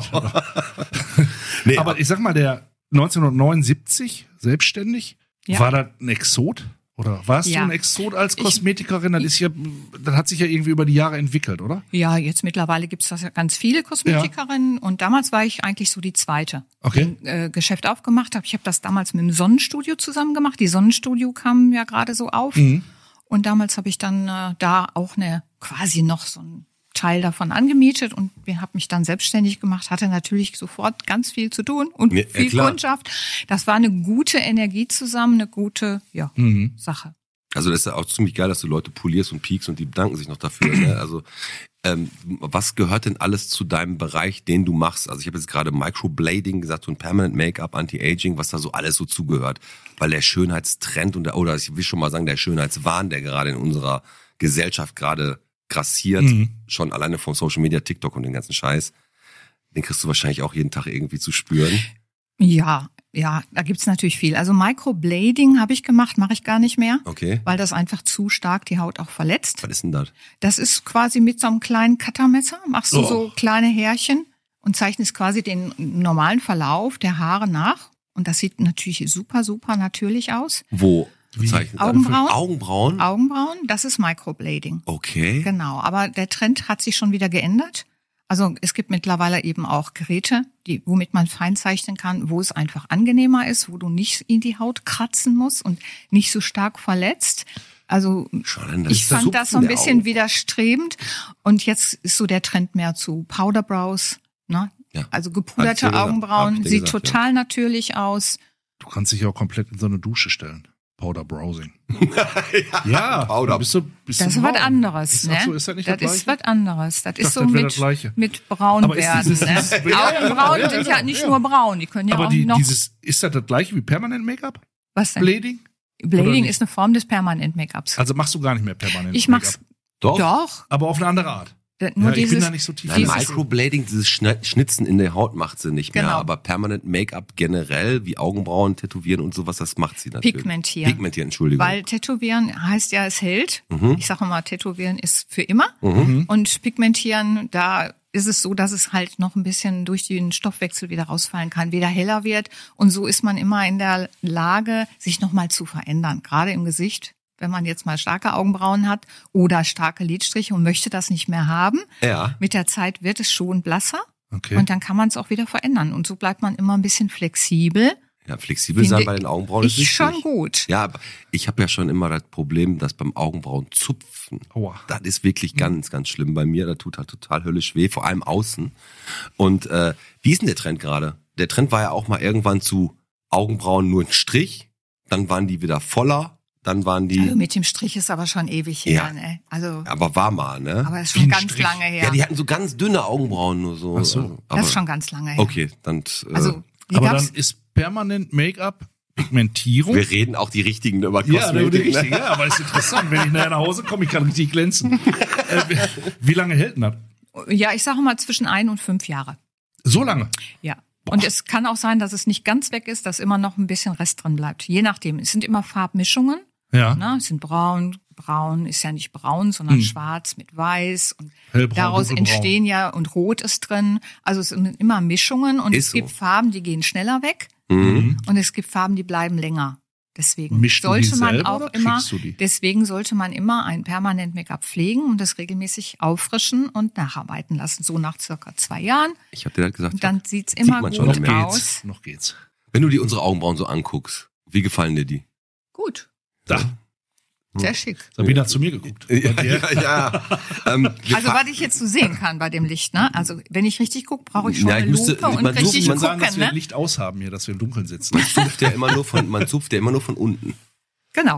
nee, Aber ich sag mal, der neunzehnhundertneunundsiebzig selbstständig, Ja. war das ein Exot? Oder warst Ja. du ein Exot als Ich- Kosmetikerin? Das ist ja, das hat sich ja irgendwie über die Jahre entwickelt, oder? Ja, jetzt mittlerweile gibt's das ja ganz viele Kosmetikerinnen und damals war ich eigentlich so die zweite, Okay. die ein äh, Geschäft aufgemacht habe. Ich habe das damals mit dem Sonnenstudio zusammen gemacht. Die Sonnenstudio kamen ja gerade so auf Mhm. und damals habe ich dann äh, da auch eine quasi noch so ein Teil davon angemietet und habe mich dann selbstständig gemacht, hatte natürlich sofort ganz viel zu tun und Ja, viel klar. Kundschaft. Das war eine gute Energie zusammen, eine gute ja, Mhm. Sache. Also das ist ja auch ziemlich geil, dass du Leute polierst und piekst und die bedanken sich noch dafür. Ne? Also ähm, was gehört denn alles zu deinem Bereich, den du machst? Also ich habe jetzt gerade Microblading gesagt und Permanent Make-up, Anti-Aging, was da so alles so zugehört. Weil der Schönheitstrend und der, oder ich will schon mal sagen, der Schönheitswahn, der gerade in unserer Gesellschaft gerade grassiert, Mhm. schon alleine vom Social Media, TikTok und den ganzen Scheiß, den kriegst du wahrscheinlich auch jeden Tag irgendwie zu spüren. Ja, ja, da gibt's natürlich viel. Also Microblading habe ich gemacht, mache ich gar nicht mehr, Okay. weil das einfach zu stark die Haut auch verletzt. Was ist denn das? Das ist quasi mit so einem kleinen Cuttermesser, machst du Oh. so kleine Härchen und zeichnest quasi den normalen Verlauf der Haare nach. Und das sieht natürlich super, super natürlich aus. Wo? Wie? Zeichnet- Augenbrauen? Augenbrauen? Augenbrauen, das ist Microblading. Okay. Genau, aber der Trend hat sich schon wieder geändert. Also es gibt mittlerweile eben auch Geräte, die, womit man fein zeichnen kann, wo es einfach angenehmer ist, wo du nicht in die Haut kratzen musst und nicht so stark verletzt. Also Schon, das ich ist das fand das so ein Zupfen der bisschen Augen. widerstrebend. Und jetzt ist so der Trend mehr zu Powderbrows. Ne? Ja. Also Hab gepuderte ich dir gesagt. Hab Augenbrauen, ich dir sieht gesagt, total natürlich aus. Du kannst dich auch komplett in so eine Dusche stellen. Powder Browsing. ja, Powder. dann bist du, bist Das du ist was braun. anderes, Ist ne? das so? Ist das nicht das, das ist Gleiche? was anderes. Das ist dachte, so das wär mit, das Gleiche. mit braun Aber ist werden. dieses- Ne? dieses- ja, Augenbrauen ja, sind ja, ja nicht ja. nur braun, die können ja Aber auch die, noch. dieses, ist das das Gleiche wie Permanent Make-up? Was denn? Blading? Oder Blading nicht? ist eine Form des Permanent-Make-ups. Also machst du gar nicht mehr Permanent Ich mach's Doch. doch. Aber auf eine andere Art. Da- Nur ja, ich bin dieses, da nicht so tief. Nein, dieses- Microblading, dieses Schne- Schnitzen in der Haut macht sie nicht mehr, Genau. aber Permanent Make-up generell, wie Augenbrauen, Tätowieren und sowas, das macht sie natürlich. Pigmentieren. Pigmentieren, Entschuldigung. Weil Tätowieren heißt ja, es hält. Mhm. Ich sage mal, Tätowieren ist für immer. Mhm. Und Pigmentieren, da ist es so, dass es halt noch ein bisschen durch den Stoffwechsel wieder rausfallen kann, wieder heller wird. Und so ist man immer in der Lage, sich nochmal zu verändern. Gerade im Gesicht, wenn man jetzt mal starke Augenbrauen hat oder starke Lidstriche und möchte das nicht mehr haben. Ja. Mit der Zeit wird es schon blasser. Okay. Und dann kann man es auch wieder verändern. Und so bleibt man immer ein bisschen flexibel. Ja, flexibel sein Finde bei den Augenbrauen ist ich wichtig. schon gut. Ja, aber ich habe ja schon immer das Problem, dass beim Augenbrauen zupfen, Aua. das ist wirklich ganz, ganz schlimm bei mir. Das tut halt total höllisch weh, vor allem außen. Und äh, wie ist denn der Trend gerade? Der Trend war ja auch mal irgendwann zu Augenbrauen nur ein Strich, dann waren die wieder voller, dann waren die, Also mit dem Strich ist aber schon ewig her. Ja. Ne? Also, aber war mal, ne? aber ist Wie schon ein ganz Strich. lange her. Ja, die hatten so ganz dünne Augenbrauen nur so. Ach so. Aber, das ist schon ganz lange her. okay, dann äh, Also, die Aber gab's, dann ist Permanent Make-up Pigmentierung. wir reden auch die richtigen über Ja, Kosmetik. der, der ne? richtige, ja, aber ist interessant. Wenn ich nachher nach Hause komme, ich kann richtig glänzen. äh, wie, wie lange hält denn das? ja, ich sage mal zwischen ein und fünf Jahre. So lange? Ja. Und es kann auch sein, dass es nicht ganz weg ist, dass immer noch ein bisschen Rest drin bleibt. Je nachdem. Es sind immer Farbmischungen. Ja. Ne? Es sind braun. Braun ist ja nicht braun, sondern Hm. schwarz mit weiß. Und Hellbraun, daraus dunkelbraun. entstehen ja, und rot ist drin. Also es sind immer Mischungen. Und Ist es gibt so. Farben, die gehen schneller weg. Mhm. Und es gibt Farben, die bleiben länger. Deswegen Mischst du die sollte man selber auch oder immer, kriegst du die? deswegen sollte man immer ein Permanent Make-up pflegen und das regelmäßig auffrischen und nacharbeiten lassen. So nach circa zwei Jahren. Ich habe dir das gesagt. Und dann sieht's immer man schon gut nicht mehr. aus. Noch geht's. Wenn du dir unsere Augenbrauen so anguckst, wie gefallen dir die? Gut. Da. Sehr schick. Sabine hat zu mir geguckt. Ja, ja, ja. ähm, wir Also fa- was ich jetzt so sehen kann bei dem Licht, ne? Also wenn ich richtig gucke, brauche ich schon Ja, ich eine müsste- Lupe und man sucht- richtig Man sagen, dass gucken, wir ne? Licht aushaben hier, dass wir im Dunkeln sitzen. man zupft ja immer nur von, man zupft ja immer nur von unten. Genau.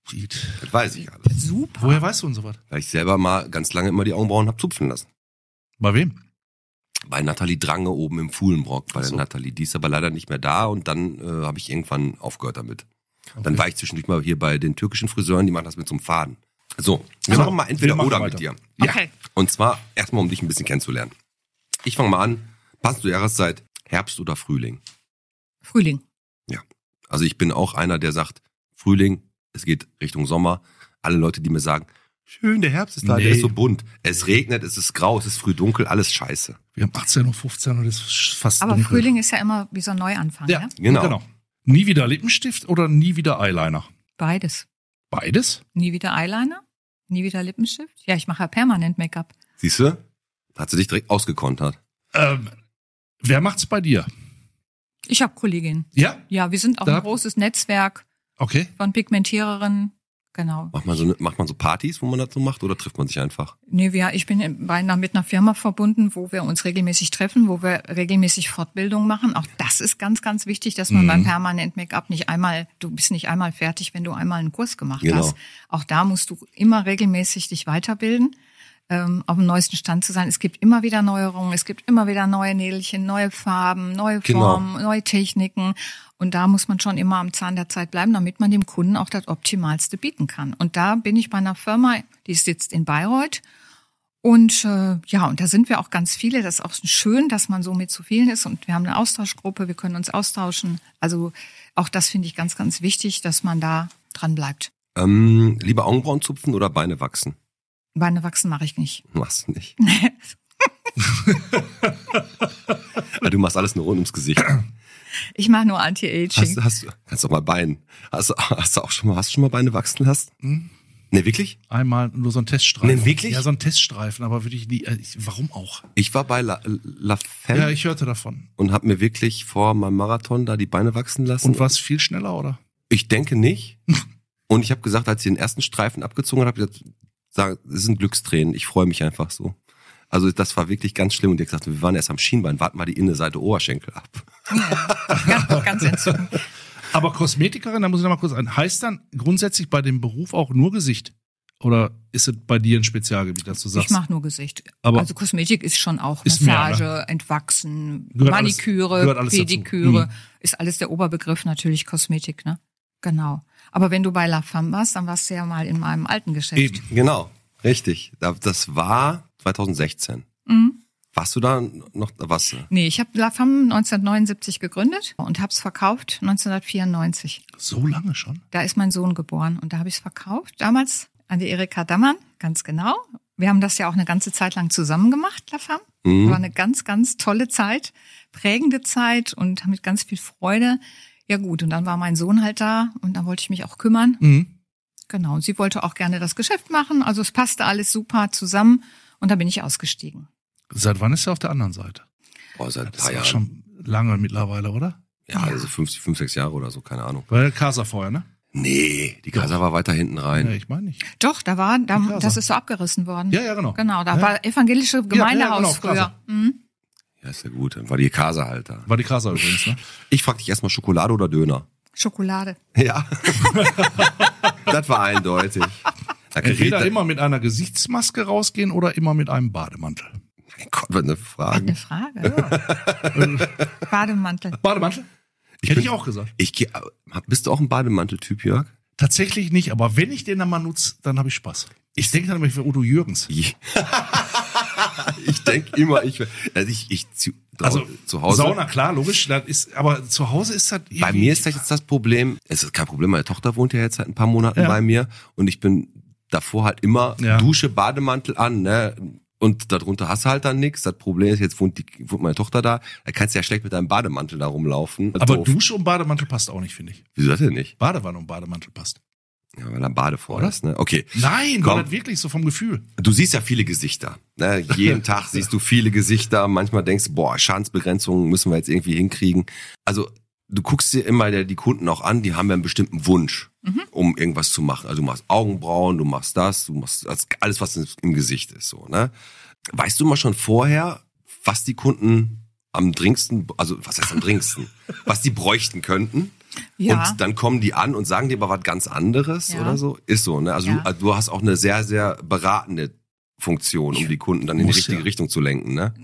Das weiß ich alles. Super. Woher weißt du denn sowas? Weil ich selber mal ganz lange immer die Augenbrauen hab zupfen lassen. Bei wem? Bei Nathalie Drange oben im Fuhlenbrock, bei Ach so. der Nathalie. Die ist aber leider nicht mehr da und dann äh, habe ich irgendwann aufgehört damit. Okay. Dann war ich zwischendurch mal hier bei den türkischen Friseuren, die machen das mit so einem Faden. So, wir So, machen mal entweder wir machen oder weiter. mit dir. Ja. Okay. Und zwar erstmal, um dich ein bisschen kennenzulernen. Ich fange mal an. Passend zur Jahreszeit, Herbst oder Frühling? Frühling. Also ich bin auch einer, der sagt, Frühling, es geht Richtung Sommer. Alle Leute, die mir sagen, schön, der Herbst ist da, Nee. der ist so bunt. Es regnet, es ist grau, es ist früh dunkel, alles scheiße. Wir haben achtzehn Uhr fünfzehn und es ist fast Aber dunkel. Frühling ist ja immer wie so ein Neuanfang, ja? Ja, Genau. genau. Nie wieder Lippenstift oder nie wieder Eyeliner? Beides. Beides? Nie wieder Eyeliner, nie wieder Lippenstift. Ja, ich mache ja permanent Make-up. Siehst du? Hat sie dich direkt ausgekontert. Ähm, wer macht's bei dir? Ich habe Kolleginnen. Ja? Ja, wir sind auch Da- ein großes Netzwerk Okay. von Pigmentiererinnen. Genau. Macht man so, ne- macht man so Partys, wo man das so macht, oder trifft man sich einfach? Nee, wir, ich bin in- bei einer, mit einer Firma verbunden, wo wir uns regelmäßig treffen, wo wir regelmäßig Fortbildung machen. Auch das ist ganz, ganz wichtig, dass man Mhm. beim Permanent Make-up nicht einmal, du bist nicht einmal fertig, wenn du einmal einen Kurs gemacht Genau. hast. Auch da musst du immer regelmäßig dich weiterbilden, ähm, auf dem neuesten Stand zu sein. Es gibt immer wieder Neuerungen, es gibt immer wieder neue Nädelchen, neue Farben, neue Genau. Formen, neue Techniken. Und da muss man schon immer am Zahn der Zeit bleiben, damit man dem Kunden auch das Optimalste bieten kann. Und da bin ich bei einer Firma, die sitzt in Bayreuth. Und äh, ja, und da sind wir auch ganz viele. Das ist auch schön, dass man so mit so vielen ist. Und wir haben eine Austauschgruppe, wir können uns austauschen. Also auch das finde ich ganz, ganz wichtig, dass man da dran bleibt. Ähm, lieber Augenbrauen zupfen oder Beine wachsen? Beine wachsen mache ich nicht. Machst du nicht. Ja, du machst alles nur rund ums Gesicht. Ich mache nur Anti-Aging. Hast, hast, kannst doch mal Bein. Hast, hast du auch schon mal, hast du schon mal Beine wachsen lassen? Hm? Ne, wirklich? Einmal nur so ein Teststreifen. Nee, wirklich? Ja, so ein Teststreifen, aber würde ich nie, äh, ich, warum auch? Ich war bei La, La Femme Ja, ich hörte davon. und habe mir wirklich vor meinem Marathon da die Beine wachsen lassen. Und was viel schneller, oder? Ich denke nicht. Und ich habe gesagt, als ich den ersten Streifen abgezogen habe, habe ich gesagt, sag, das sind Glückstränen. Ich freue mich einfach so. Also das war wirklich ganz schlimm. Und ich gesagt, wir waren erst am Schienbein, warten mal die Innenseite Oberschenkel ab. ganz, ganz entzückend. Aber Kosmetikerin, da muss ich noch mal kurz ein. Heißt dann grundsätzlich bei dem Beruf auch nur Gesicht? Oder ist es bei dir ein Spezialgebiet, dass du sagst? Ich mache nur Gesicht. Aber also Kosmetik ist schon auch ist mehr, Massage, ne? Entwachsen, Gehört alles- Maniküre, gehört alles dazu. Pediküre. Mhm. Ist alles der Oberbegriff natürlich Kosmetik, ne? Genau. Aber wenn du bei La Femme warst, dann warst du ja mal in meinem alten Geschäft. Eben. Genau, richtig. Da- Das war zwanzig sechzehn. Mhm. Warst du da noch was? Nee, ich habe La Femme neunzehnhundertneunundsiebzig gegründet und habe es verkauft neunzehnhundertvierundneunzig. So lange schon? Da ist mein Sohn geboren und da habe ich es verkauft. Damals an die Erika Dammann, ganz genau. Wir haben das ja auch eine ganze Zeit lang zusammen gemacht, La Femme. Mhm. War eine ganz, ganz tolle Zeit, prägende Zeit und mit ganz viel Freude. Ja gut, und dann war mein Sohn halt da und dann wollte ich mich auch kümmern. Mhm. Genau, und sie wollte auch gerne das Geschäft machen. Also es passte alles super zusammen und da bin ich ausgestiegen. Seit wann ist er auf der anderen Seite? Oh, seit ein Das paar war Jahren. schon lange mittlerweile, oder? Ja, also fünf, fünf, sechs Jahre oder so, keine Ahnung. Bei der Casa vorher, ne? Nee, die Casa war weiter hinten rein. Ja, ich meine nicht. Doch, da war, da, Die Casa. das ist so abgerissen worden. Ja, ja, genau. Genau, da Ja. war evangelische Gemeindehaus genau, früher. Casa. Mhm. Ja, ist ja gut. Dann war die Casa halt da. War die Casa übrigens, ne? Ich frag dich erstmal Schokolade oder Döner? Schokolade. Ja. Das war eindeutig. Da Entweder immer mit einer Gesichtsmaske rausgehen oder immer mit einem Bademantel. Mein Gott, was eine Frage. Eine Frage. Bademantel. Bademantel? Ich Hätte bin- ich auch gesagt. Ich geh, bist du auch ein Bademantel-Typ, Jörg? Tatsächlich nicht, aber wenn ich den dann mal nutze, dann habe ich Spaß. Ich denke dann immer, ich wäre Udo Jürgens. Ich denke immer, ich, also ich, ich zu, Also zu Hause. Sauna, klar, logisch. Das ist, aber zu Hause ist das irgendwie... Bei mir ist das jetzt das Problem, es ist kein Problem, meine Tochter wohnt ja jetzt seit ein paar Monaten Ja. bei mir und ich bin davor halt immer Ja. Dusche, Bademantel an, ne? Und darunter hast du halt dann nichts. Das Problem ist, jetzt wohnt, die, wohnt meine Tochter da, da kannst du ja schlecht mit deinem Bademantel da rumlaufen. Aber Doof. Dusche und Bademantel passt auch nicht, finde ich. Wieso das denn nicht? Badewanne und Bademantel passt. Ja, weil da Bade vor Oder? ist, ne? Okay. Nein, Komm. war das wirklich so vom Gefühl. Du siehst ja viele Gesichter. Ne? Jeden Tag siehst du viele Gesichter. Manchmal denkst du, boah, Schadensbegrenzung müssen wir jetzt irgendwie hinkriegen. Also du guckst dir immer die Kunden auch an, die haben ja einen bestimmten Wunsch, Mhm. um irgendwas zu machen. Also du machst Augenbrauen, du machst das, du machst alles, was im Gesicht ist. So, ne? Weißt du mal schon vorher, was die Kunden am dringendsten, also was heißt am dringendsten, was die bräuchten könnten? Ja. Und dann kommen die an und sagen dir aber was ganz anderes Ja. oder so. Ist so, ne? Also Ja. du, also du hast auch eine sehr, sehr beratende Funktion, um die Kunden dann in die Muss richtige ja. Richtung zu lenken, ne? Mm,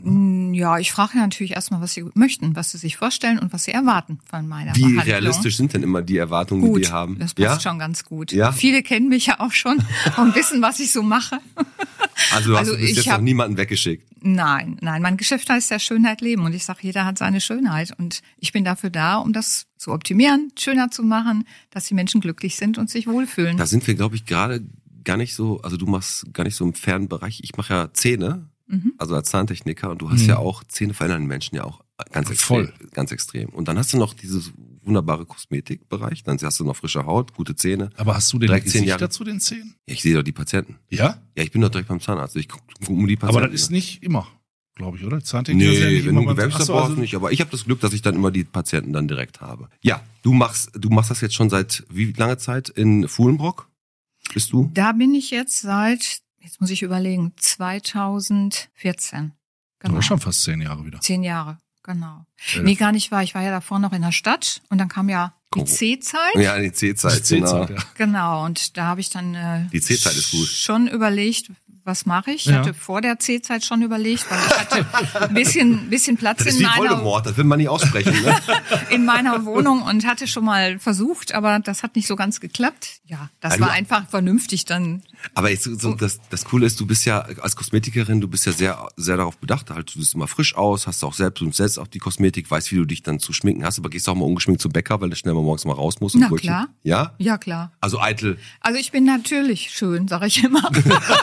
Ja, ich frage ja natürlich erstmal, was sie möchten, was sie sich vorstellen und was sie erwarten von meiner Wie Behandlung. realistisch sind denn immer die Erwartungen, Gut, die die haben? das passt ja? schon ganz gut. Ja? Viele kennen mich ja auch schon und wissen, was ich so mache. Also du hast Also bis ich jetzt hab- noch niemanden weggeschickt. Nein, nein, mein Geschäft heißt ja Schönheit leben und ich sage, jeder hat seine Schönheit und ich bin dafür da, um das zu optimieren, schöner zu machen, dass die Menschen glücklich sind und sich wohlfühlen. Da sind wir, glaube ich, gerade gar nicht so, also du machst gar nicht so im fernen Bereich. Ich mache ja Zähne, Mhm. also als Zahntechniker, und du hast Mhm. ja auch Zähne verändern Menschen ja auch ganz extrem. Voll. Ganz extrem. Und dann hast du noch dieses wunderbare Kosmetikbereich, dann hast du noch frische Haut, gute Zähne. Aber hast du den Direkt zehn Gesichter Jahre. zu den Zähnen? Ja, ich sehe doch die Patienten. Ja? Ja, ich bin doch direkt beim Zahnarzt. Ich gucke guck um die Patienten. Aber das ist nicht immer, glaube ich, oder? Zahntechniker Nee, sind ja nicht wenn du immer ein beim- Gewerbster Ach so, brauchst, also- nicht. Aber ich habe das Glück, dass ich dann immer die Patienten dann direkt habe. Ja, du machst, du machst das jetzt schon seit wie lange Zeit in Fuhlenbrock? Bist du? Da bin ich jetzt seit, jetzt muss ich überlegen, zweitausendvierzehn. Genau. Aber schon fast zehn Jahre wieder. Zehn Jahre, genau. Ja. Nee, gar nicht wahr. Ich war ja davor noch in der Stadt und dann kam ja die Cool. C-Zeit. Ja, die C-Zeit. Die Genau. C-Zeit, ja. Genau, und da habe ich dann äh, Die C-Zeit ist gut. schon überlegt, was mache ich. Ich Ja. hatte vor der C-Zeit schon überlegt, weil ich hatte ein bisschen, bisschen Platz Das ist in wie meiner, Voldemort, das will man nicht aussprechen. Ne? in meiner Wohnung und hatte schon mal versucht, aber das hat nicht so ganz geklappt. Ja, das Also- war einfach vernünftig dann. Aber jetzt, so, das, das Coole ist, du bist ja als Kosmetikerin, du bist ja sehr, sehr darauf bedacht. Halt, du siehst immer frisch aus, hast auch selbst und selbst auch die Kosmetik, weißt, wie du dich dann zu schminken hast, aber gehst auch mal ungeschminkt zum Bäcker, weil du schnell mal morgens mal raus musst. und Na Brötchen- klar. Ja? Ja, klar. Also eitel. Also ich bin natürlich schön, sage ich immer.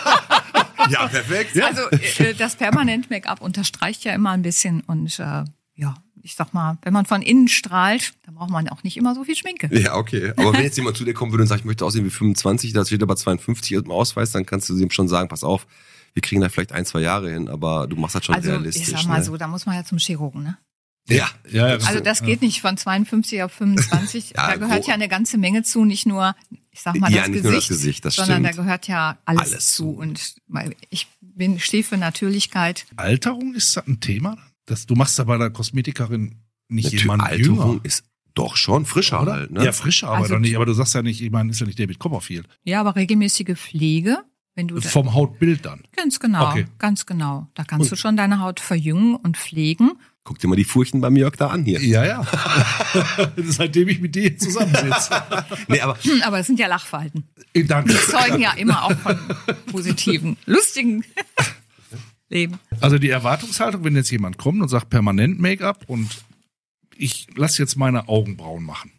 Ja, perfekt. Also äh, das Permanent-Make-up unterstreicht ja immer ein bisschen und äh, ja, ich sag mal, wenn man von innen strahlt, dann braucht man auch nicht immer so viel Schminke. Ja, okay. Aber wenn jetzt jemand zu dir kommen würde und sagt, ich möchte aussehen wie fünfundzwanzig, da steht aber zweiundfünfzig im Ausweis, dann kannst du ihm schon sagen, pass auf, wir kriegen da vielleicht ein, zwei Jahre hin, aber du machst das schon Also realistisch. ich sag mal ne? so, da muss man ja zum Chirurgen, ne? Ja. Ja, ja, Also das geht nicht von zweiundfünfzig auf fünfundzwanzig. Ja, Da gehört gro- ja eine ganze Menge zu, nicht nur, ich sag mal, Ja, das nicht Gesicht, nur das Gesicht, das sondern stimmt. da gehört ja alles, Alles zu. zu. Und weil ich bin stehe für Natürlichkeit. Alterung ist das ein Thema? Das, du machst da bei der Kosmetikerin nicht Natürlich, jemanden Alterung jünger, ist doch schon frischer oder? halt, ne? Ja, frischer, aber Also- doch nicht. Aber du sagst ja nicht, ich meine, ist ja nicht David Copperfield. Ja, aber regelmäßige Pflege, wenn du da, Vom Hautbild dann. ganz genau, Okay. ganz genau. Da kannst du schon deine Haut verjüngen und pflegen. Guck dir mal die Furchen beim Jörg da an hier. Ja, ja. Seitdem ich mit dir zusammensitze. Nee, aber Hm, Aber es sind ja Lachfalten. Danke. Die zeugen ja immer auch von positiven, lustigen Leben. Also die Erwartungshaltung, wenn jetzt jemand kommt und sagt permanent Make-up und ich lasse jetzt meine Augenbrauen machen.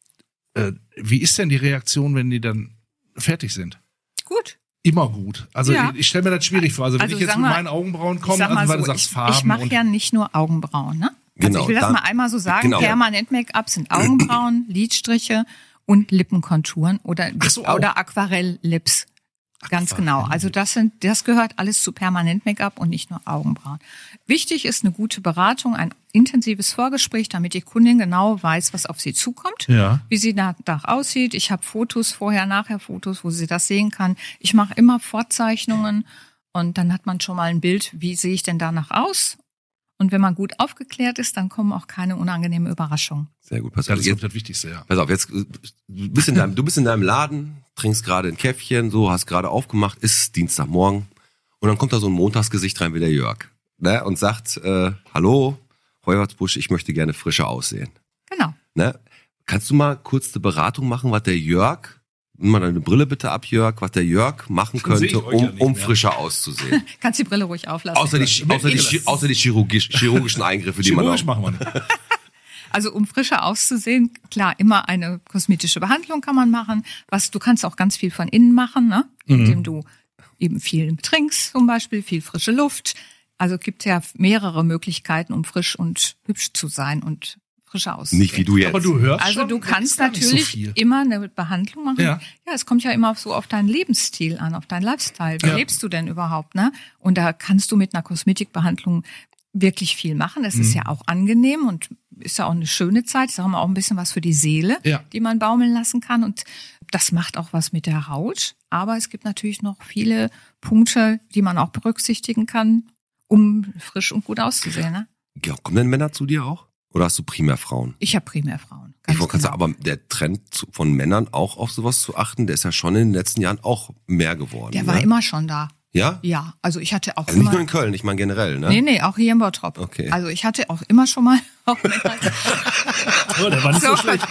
Äh, wie ist denn die Reaktion, wenn die dann fertig sind? Gut. Immer gut. Also Ja. ich, ich stelle mir das schwierig vor. Also wenn Also ich jetzt sag mit mal- meinen Augenbrauen Ich komme, sag mal also weil so, du sagst ich, Farben ich mache und ja nicht nur Augenbrauen, ne? Also Genau, ich will das dann- mal einmal so sagen, genau. permanent Make-up sind Augenbrauen, Lidstriche und Lippenkonturen oder, Ach so, auch. oder Aquarell-Lips. Ganz genau. Also das sind, das gehört alles zu permanent Make-up und nicht nur Augenbrauen. Wichtig ist eine gute Beratung, ein intensives Vorgespräch, damit die Kundin genau weiß, was auf sie zukommt, Ja. wie sie danach aussieht. Ich habe Fotos, vorher, nachher Fotos, wo sie das sehen kann. Ich mache immer Vorzeichnungen und dann hat man schon mal ein Bild, wie sehe ich denn danach aus? Und wenn man gut aufgeklärt ist, dann kommen auch keine unangenehmen Überraschungen. sehr gut, pass das auf. ist Jetzt, das Wichtigste, ja. pass auf, jetzt äh, du bist in deinem, du bist in deinem Laden, trinkst gerade ein Käffchen, so hast gerade aufgemacht, ist Dienstagmorgen und dann kommt da so ein Montagsgesicht rein wie der Jörg, ne, und sagt, äh, hallo, Heuertsbusch, ich möchte gerne frischer aussehen. Genau. Ne? Kannst du mal kurz eine Beratung machen, was der Jörg, nimm mal deine Brille bitte ab, Jörg, was der Jörg machen Dann sehe könnte, ich euch ja um, nicht um mehr. frischer auszusehen? Kannst die Brille ruhig auflassen. außer die, außer die, Chi- außer die chirurgisch, chirurgischen Eingriffe, die man Chirurgisch auch... machen wir nicht. Also um frischer auszusehen, klar, immer eine kosmetische Behandlung kann man machen. Was du kannst auch ganz viel von innen machen, ne? Indem du eben viel trinkst, zum Beispiel viel frische Luft. Also es gibt ja mehrere Möglichkeiten, um frisch und hübsch zu sein und frischer auszusehen. Nicht wie du jetzt. Aber du hörst Also schon, du das kannst ist gar nicht so natürlich viel. immer eine Behandlung machen. Ja. Ja, es kommt ja immer so auf deinen Lebensstil an, auf deinen Lifestyle. Wie Ja. lebst du denn überhaupt, ne? Und da kannst du mit einer Kosmetikbehandlung wirklich viel machen. Es Mhm. ist ja auch angenehm und ist ja auch eine schöne Zeit. Ich sage mal auch ein bisschen was für die Seele, Ja. die man baumeln lassen kann. Und das macht auch was mit der Haut. Aber es gibt natürlich noch viele Punkte, die man auch berücksichtigen kann, um frisch und gut auszusehen. Ne? Ja, kommen denn Männer zu dir auch? Oder hast du primär Frauen? Ich habe primär Frauen. Ich ganz wollte gerade genau. sagen, aber der Trend zu- von Männern auch auf sowas zu achten, der ist ja schon in den letzten Jahren auch mehr geworden. Der ne? war immer schon da. Ja? Ja, also ich hatte auch Also nicht immer... nur in Köln, ich meine generell, ne? Nee, nee, auch hier in Bottrop. Okay. Also ich hatte auch immer schon mal... Auch Oh, der war nicht so, so schlecht.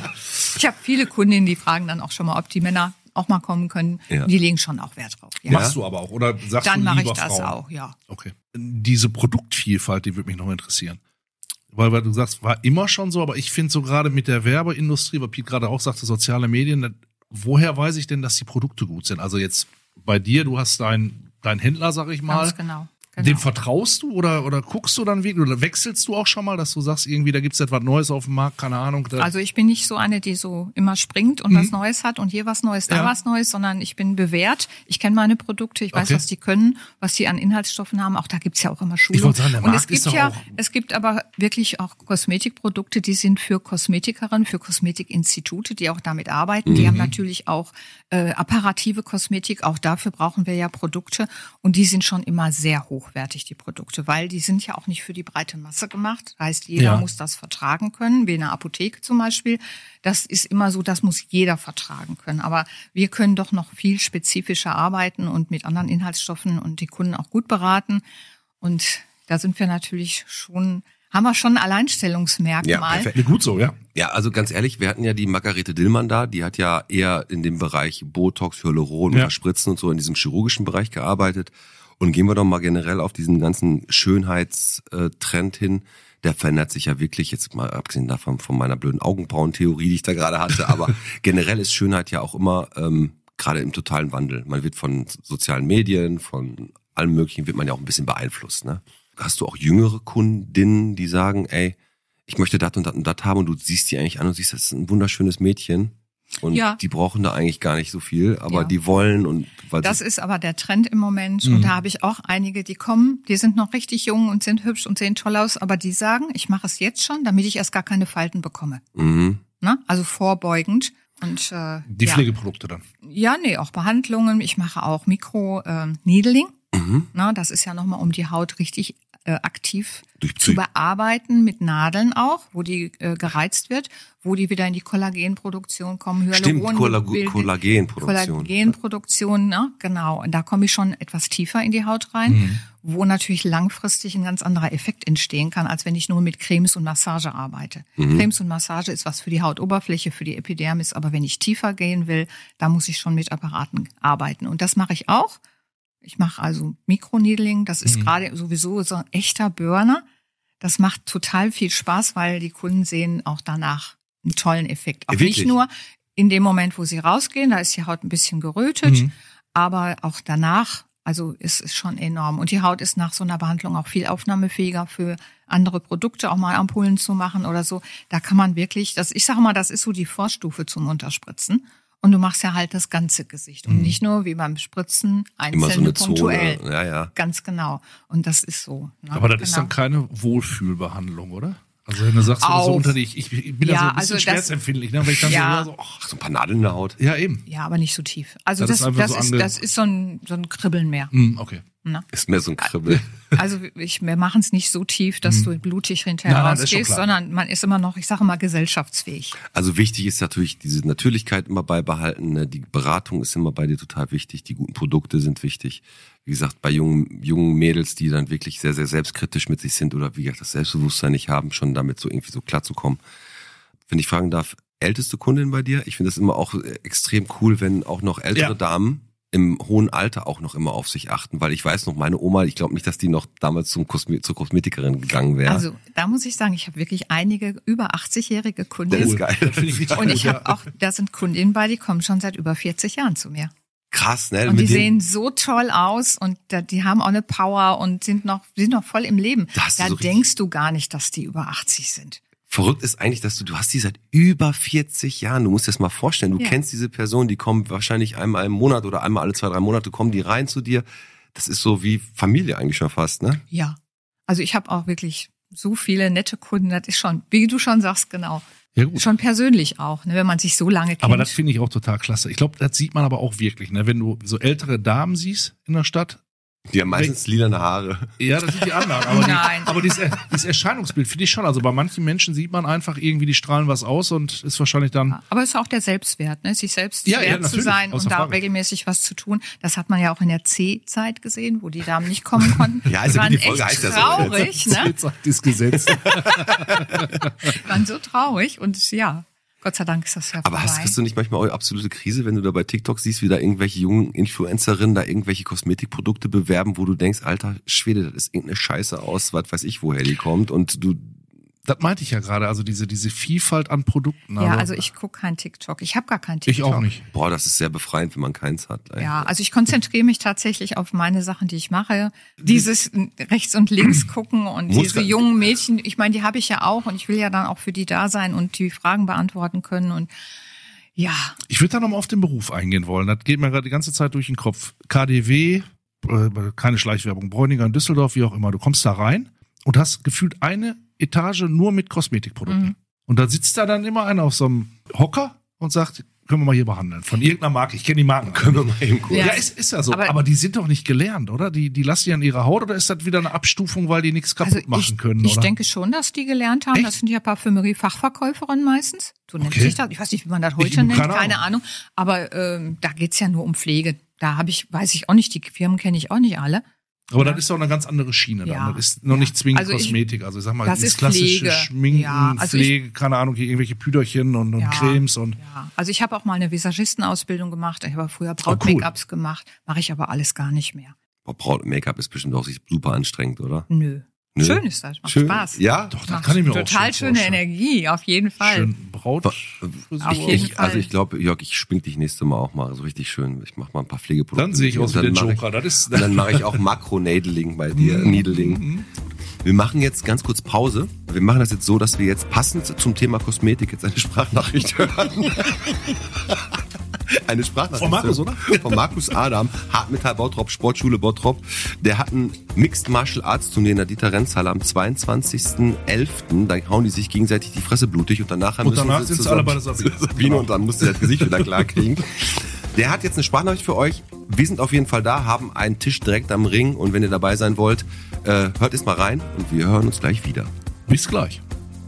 Ich habe viele Kundinnen, die fragen dann auch schon mal, ob die Männer auch mal kommen können. Ja. Die legen schon auch Wert drauf. Ja. Machst du aber auch, oder sagst Dann du mache lieber ich das Frauen? auch, ja. Okay. Diese Produktvielfalt, die würde mich noch interessieren. Weil, weil du sagst, war immer schon so, aber ich finde so gerade mit der Werbeindustrie, weil Piet gerade auch sagte, soziale Medien, woher weiß ich denn, dass die Produkte gut sind? Also jetzt bei dir, du hast deinen dein Händler, sag ich mal. Ganz genau. Genau. Dem vertraust du oder, oder guckst du dann wirklich oder wechselst du auch schon mal, dass du sagst, irgendwie, da gibt's etwas Neues auf dem Markt, keine Ahnung. Da Also ich bin nicht so eine, die so immer springt und Mhm. was Neues hat und hier was Neues, da Ja. was Neues, sondern ich bin bewährt. Ich kenne meine Produkte, ich weiß, Okay. was die können, was die an Inhaltsstoffen haben. Auch da gibt's ja auch immer Schulung. Ich wollte sagen, der und es Markt gibt ist doch ja, auch- es gibt aber wirklich auch Kosmetikprodukte, die sind für Kosmetikerinnen, für Kosmetikinstitute, die auch damit arbeiten. Die haben natürlich auch äh, apparative Kosmetik. Auch dafür brauchen wir ja Produkte und die sind schon immer sehr hochwertig, die Produkte. Weil die sind ja auch nicht für die breite Masse gemacht. Heißt, jeder Ja. muss das vertragen können, wie in der Apotheke zum Beispiel. Das ist immer so, das muss jeder vertragen können. Aber wir können doch noch viel spezifischer arbeiten und mit anderen Inhaltsstoffen und die Kunden auch gut beraten. Und da sind wir natürlich schon, haben wir schon ein Alleinstellungsmerkmal. Ja, perfekt. Ja, gut so, ja. Ja, also ganz ehrlich, wir hatten ja die Margarete Dillmann da, die hat ja eher in dem Bereich Botox, Hyaluron, Ja. Verspritzen und so in diesem chirurgischen Bereich gearbeitet. Und gehen wir doch mal generell auf diesen ganzen Schönheitstrend hin. Der verändert sich ja wirklich, jetzt mal abgesehen davon von meiner blöden Augenbrauentheorie, die ich da gerade hatte, aber generell ist Schönheit ja auch immer ähm, gerade im totalen Wandel. Man wird von sozialen Medien, von allem Möglichen wird man ja auch ein bisschen beeinflusst. Ne? Hast du auch jüngere Kundinnen, die sagen, ey, ich möchte das und das und das haben und du siehst die eigentlich an und siehst, das ist ein wunderschönes Mädchen und Ja. die brauchen da eigentlich gar nicht so viel, aber Ja. die wollen und weil Das sie, ist aber der Trend im Moment. Mhm. Und da habe ich auch einige, die kommen, die sind noch richtig jung und sind hübsch und sehen toll aus, aber die sagen, ich mache es jetzt schon, damit ich erst gar keine Falten bekomme. mhm. Ne? Also vorbeugend. Und äh, Die ja. Pflegeprodukte dann. Ja, nee, auch Behandlungen. Ich mache auch Mikro-Needling. Mhm. Na, das ist ja nochmal, um die Haut richtig äh, aktiv Durch zu Psy- bearbeiten, mit Nadeln auch, wo die äh, gereizt wird, wo die wieder in die Kollagenproduktion kommen. Stimmt, Hyaluron Kolla- gebildet- Kollagenproduktion. Kollagenproduktion, ne? Genau. Und da komme ich schon etwas tiefer in die Haut rein, Mhm. wo natürlich langfristig ein ganz anderer Effekt entstehen kann, als wenn ich nur mit Cremes und Massage arbeite. Mhm. Cremes und Massage ist was für die Hautoberfläche, für die Epidermis, aber wenn ich tiefer gehen will, da muss ich schon mit Apparaten arbeiten. Und das mache ich auch. Ich mache also Mikroneedling, das ist Mhm. gerade sowieso so ein echter Burner. Das macht total viel Spaß, weil die Kunden sehen auch danach einen tollen Effekt. Auch Wirklich? nicht nur in dem Moment, wo sie rausgehen, da ist die Haut ein bisschen gerötet, Mhm. aber auch danach, also es ist schon enorm. Und die Haut ist nach so einer Behandlung auch viel aufnahmefähiger für andere Produkte, auch mal Ampullen zu machen oder so. Da kann man wirklich, das, ich sage mal, das ist so die Vorstufe zum Unterspritzen. Und du machst ja halt das ganze Gesicht und nicht nur wie beim Spritzen Immer so einzelne eine Zone. punktuell. Ja, ja. Ganz genau. Und das ist so. Ne? Aber das ist Genau. dann keine Wohlfühlbehandlung, oder? Also wenn du sagst, so, so Auch. unter die, ich, ich bin Ja, ja so ein bisschen also das- schmerzempfindlich, ne? Weil ich dann Ja. so, so ach, Ach, so ein paar Nadeln in der Haut. ja eben. Ja, aber nicht so tief. Also Das das, ist das, einfach das, so ist, ange- das ist so ein, so ein Kribbeln mehr. Hm, okay. Ne? Ist mehr so ein Kribbel. Also ich, wir machen es nicht so tief, dass du blutig hinterher Nein, nein, das ist schon rausgehst, klar. sondern man ist immer noch, ich sage mal, gesellschaftsfähig. Also wichtig ist natürlich diese Natürlichkeit immer beibehalten. Ne? Die Beratung ist immer bei dir total wichtig. Die guten Produkte sind wichtig. Wie gesagt, bei jungen, jungen Mädels, die dann wirklich sehr, sehr selbstkritisch mit sich sind oder wie gesagt das Selbstbewusstsein nicht haben, schon damit so irgendwie so klarzukommen. Wenn ich fragen darf, älteste Kundin bei dir? Ich finde das immer auch extrem cool, wenn auch noch ältere Ja. Damen im hohen Alter auch noch immer auf sich achten, weil ich weiß noch, meine Oma, ich glaube nicht, dass die noch damals zum Kosme- zur Kosmetikerin gegangen wäre. Also da muss ich sagen, ich habe wirklich einige über achtzigjährige das Kundinnen. ist geil. Das finde ich richtig Und gut, ich habe auch, da sind Kundinnen bei, die kommen schon seit über vierzig Jahren zu mir. Krass, ne? Und die Mit sehen den- so toll aus und da, die haben auch eine Power und sind noch, sind noch voll im Leben. Da hast du Da so richtig- denkst du gar nicht, dass die über achtzig sind. Verrückt ist eigentlich, dass du, du hast die seit über vierzig Jahren. Du musst dir das mal vorstellen. Du Ja. kennst diese Person, die kommen wahrscheinlich einmal im Monat oder einmal alle zwei, drei Monate kommen die rein zu dir. Das ist so wie Familie eigentlich schon fast, ne? Ja. Also ich habe auch wirklich so viele nette Kunden, das ist schon, wie du schon sagst, genau. Ja, gut. Schon persönlich auch, ne, wenn man sich so lange kennt. Aber das finde ich auch total klasse. Ich glaube, das sieht man aber auch wirklich, ne? Wenn du so ältere Damen siehst in der Stadt, Die haben meistens lilane Haare. Ja, das sind die anderen. Aber, die, Nein. aber dieses, dieses Erscheinungsbild finde ich schon. Also bei manchen Menschen sieht man einfach irgendwie, die strahlen was aus und ist wahrscheinlich dann. Aber es ist auch der Selbstwert, ne? Sich selbst Ja, ja, wert zu natürlich. sein Außer und da Frage. regelmäßig was zu tun. Das hat man ja auch in der C-Zeit gesehen, wo die Damen nicht kommen konnten. Ja, also die waren die Folge echt heißt ja so. traurig, ne? Das Gesetz. Die waren so traurig und ja, Gott sei Dank ist das ja Aber hast, vorbei. hast du nicht manchmal auch absolute Krise, wenn du da bei TikTok siehst, wie da irgendwelche jungen Influencerinnen da irgendwelche Kosmetikprodukte bewerben, wo du denkst, alter Schwede, das ist irgendeine Scheiße aus, was weiß ich, woher die kommt und du... Das meinte ich ja gerade, also diese, diese Vielfalt an Produkten. Ja, also ich gucke kein TikTok. Ich habe gar kein TikTok. Ich auch nicht. Boah, das ist sehr befreiend, wenn man keins hat. Ja, also ich konzentriere mich tatsächlich auf meine Sachen, die ich mache. Dieses rechts und links gucken und Muss diese gar- jungen Mädchen, ich meine, die habe ich ja auch und ich will ja dann auch für die da sein und die Fragen beantworten können und ja. Ich würde da nochmal auf den Beruf eingehen wollen. Das geht mir gerade die ganze Zeit durch den Kopf. K D W, äh, keine Schleichwerbung, Bräuninger in Düsseldorf, wie auch immer. Du kommst da rein und hast gefühlt eine Etage nur mit Kosmetikprodukten. Mhm. Und da sitzt da dann immer einer auf so einem Hocker und sagt, können wir mal hier behandeln. Von irgendeiner Marke. Ich kenne die Marken. Können wir mal eben kurz. Ja, Ja. ist, ist ja so. Aber- Aber, die sind doch nicht gelernt, oder? Die, die lassen die an ihrer Haut oder ist das wieder eine Abstufung, weil die nichts kaputt Also machen ich, können? ich oder? denke schon, dass die gelernt haben. Echt? Das sind ja Parfümerie-Fachverkäuferinnen meistens. So nennt Okay. sich das. Ich weiß nicht, wie man das heute Ich- nennt, keine keine, Ahnung. Aber ähm, da geht's ja nur um Pflege. Da habe ich, weiß ich auch nicht, die Firmen kenne ich auch nicht alle. Aber das ist doch eine ganz andere Schiene. Ja. Dann. Das ist noch Ja. nicht zwingend Also ich- Kosmetik. Also ich sag mal, Das dieses ist klassische Pflege. Schminken, Ja, also ich- Pflege, keine Ahnung, hier irgendwelche Püderchen und, und Ja. Cremes und Ja, also ich habe auch mal eine Visagistenausbildung gemacht. Ich habe früher Oh, cool. Braut-Make-ups gemacht. Mache ich aber alles gar nicht mehr. Boah, Braut Make-up ist bestimmt auch super anstrengend, oder? Nö. Nö. Schön ist das, macht Schön. Spaß. Ja? doch, das Macht kann ich mir auch total schon schöne vorstellen. Energie, auf jeden Fall. Schön Braut. Auf jeden Ich, Fall. also ich glaube, Jörg, ich schmink dich nächste Mal auch mal so richtig schön. Ich mache mal ein paar Pflegeprodukte. Dann sehe ich aus wie Und der dann mach Joker. Das ist, Und dann mache ich auch Makro-Nadeling bei dir, Needling. Wir machen jetzt ganz kurz Pause. Wir machen das jetzt so, dass wir jetzt passend zum Thema Kosmetik jetzt eine Sprachnachricht hören. Eine Sprachnachricht. Von Markus, oder? Von Markus Adam, Hartmetall Bottrop, Sportschule Bottrop. Der hat ein Mixed Martial Arts Turnier in der Dieter-Renz-Halle am zweiundzwanzigsten elften. Da hauen die sich gegenseitig die Fresse blutig und danach Und danach sind sie alle bei der Sabine. Sabine und dann musst du das Gesicht wieder klar kriegen. Der hat jetzt eine Sprachnachricht für euch. Wir sind auf jeden Fall da, haben einen Tisch direkt am Ring und wenn ihr dabei sein wollt, äh, hört es mal rein und wir hören uns gleich wieder. Bis gleich.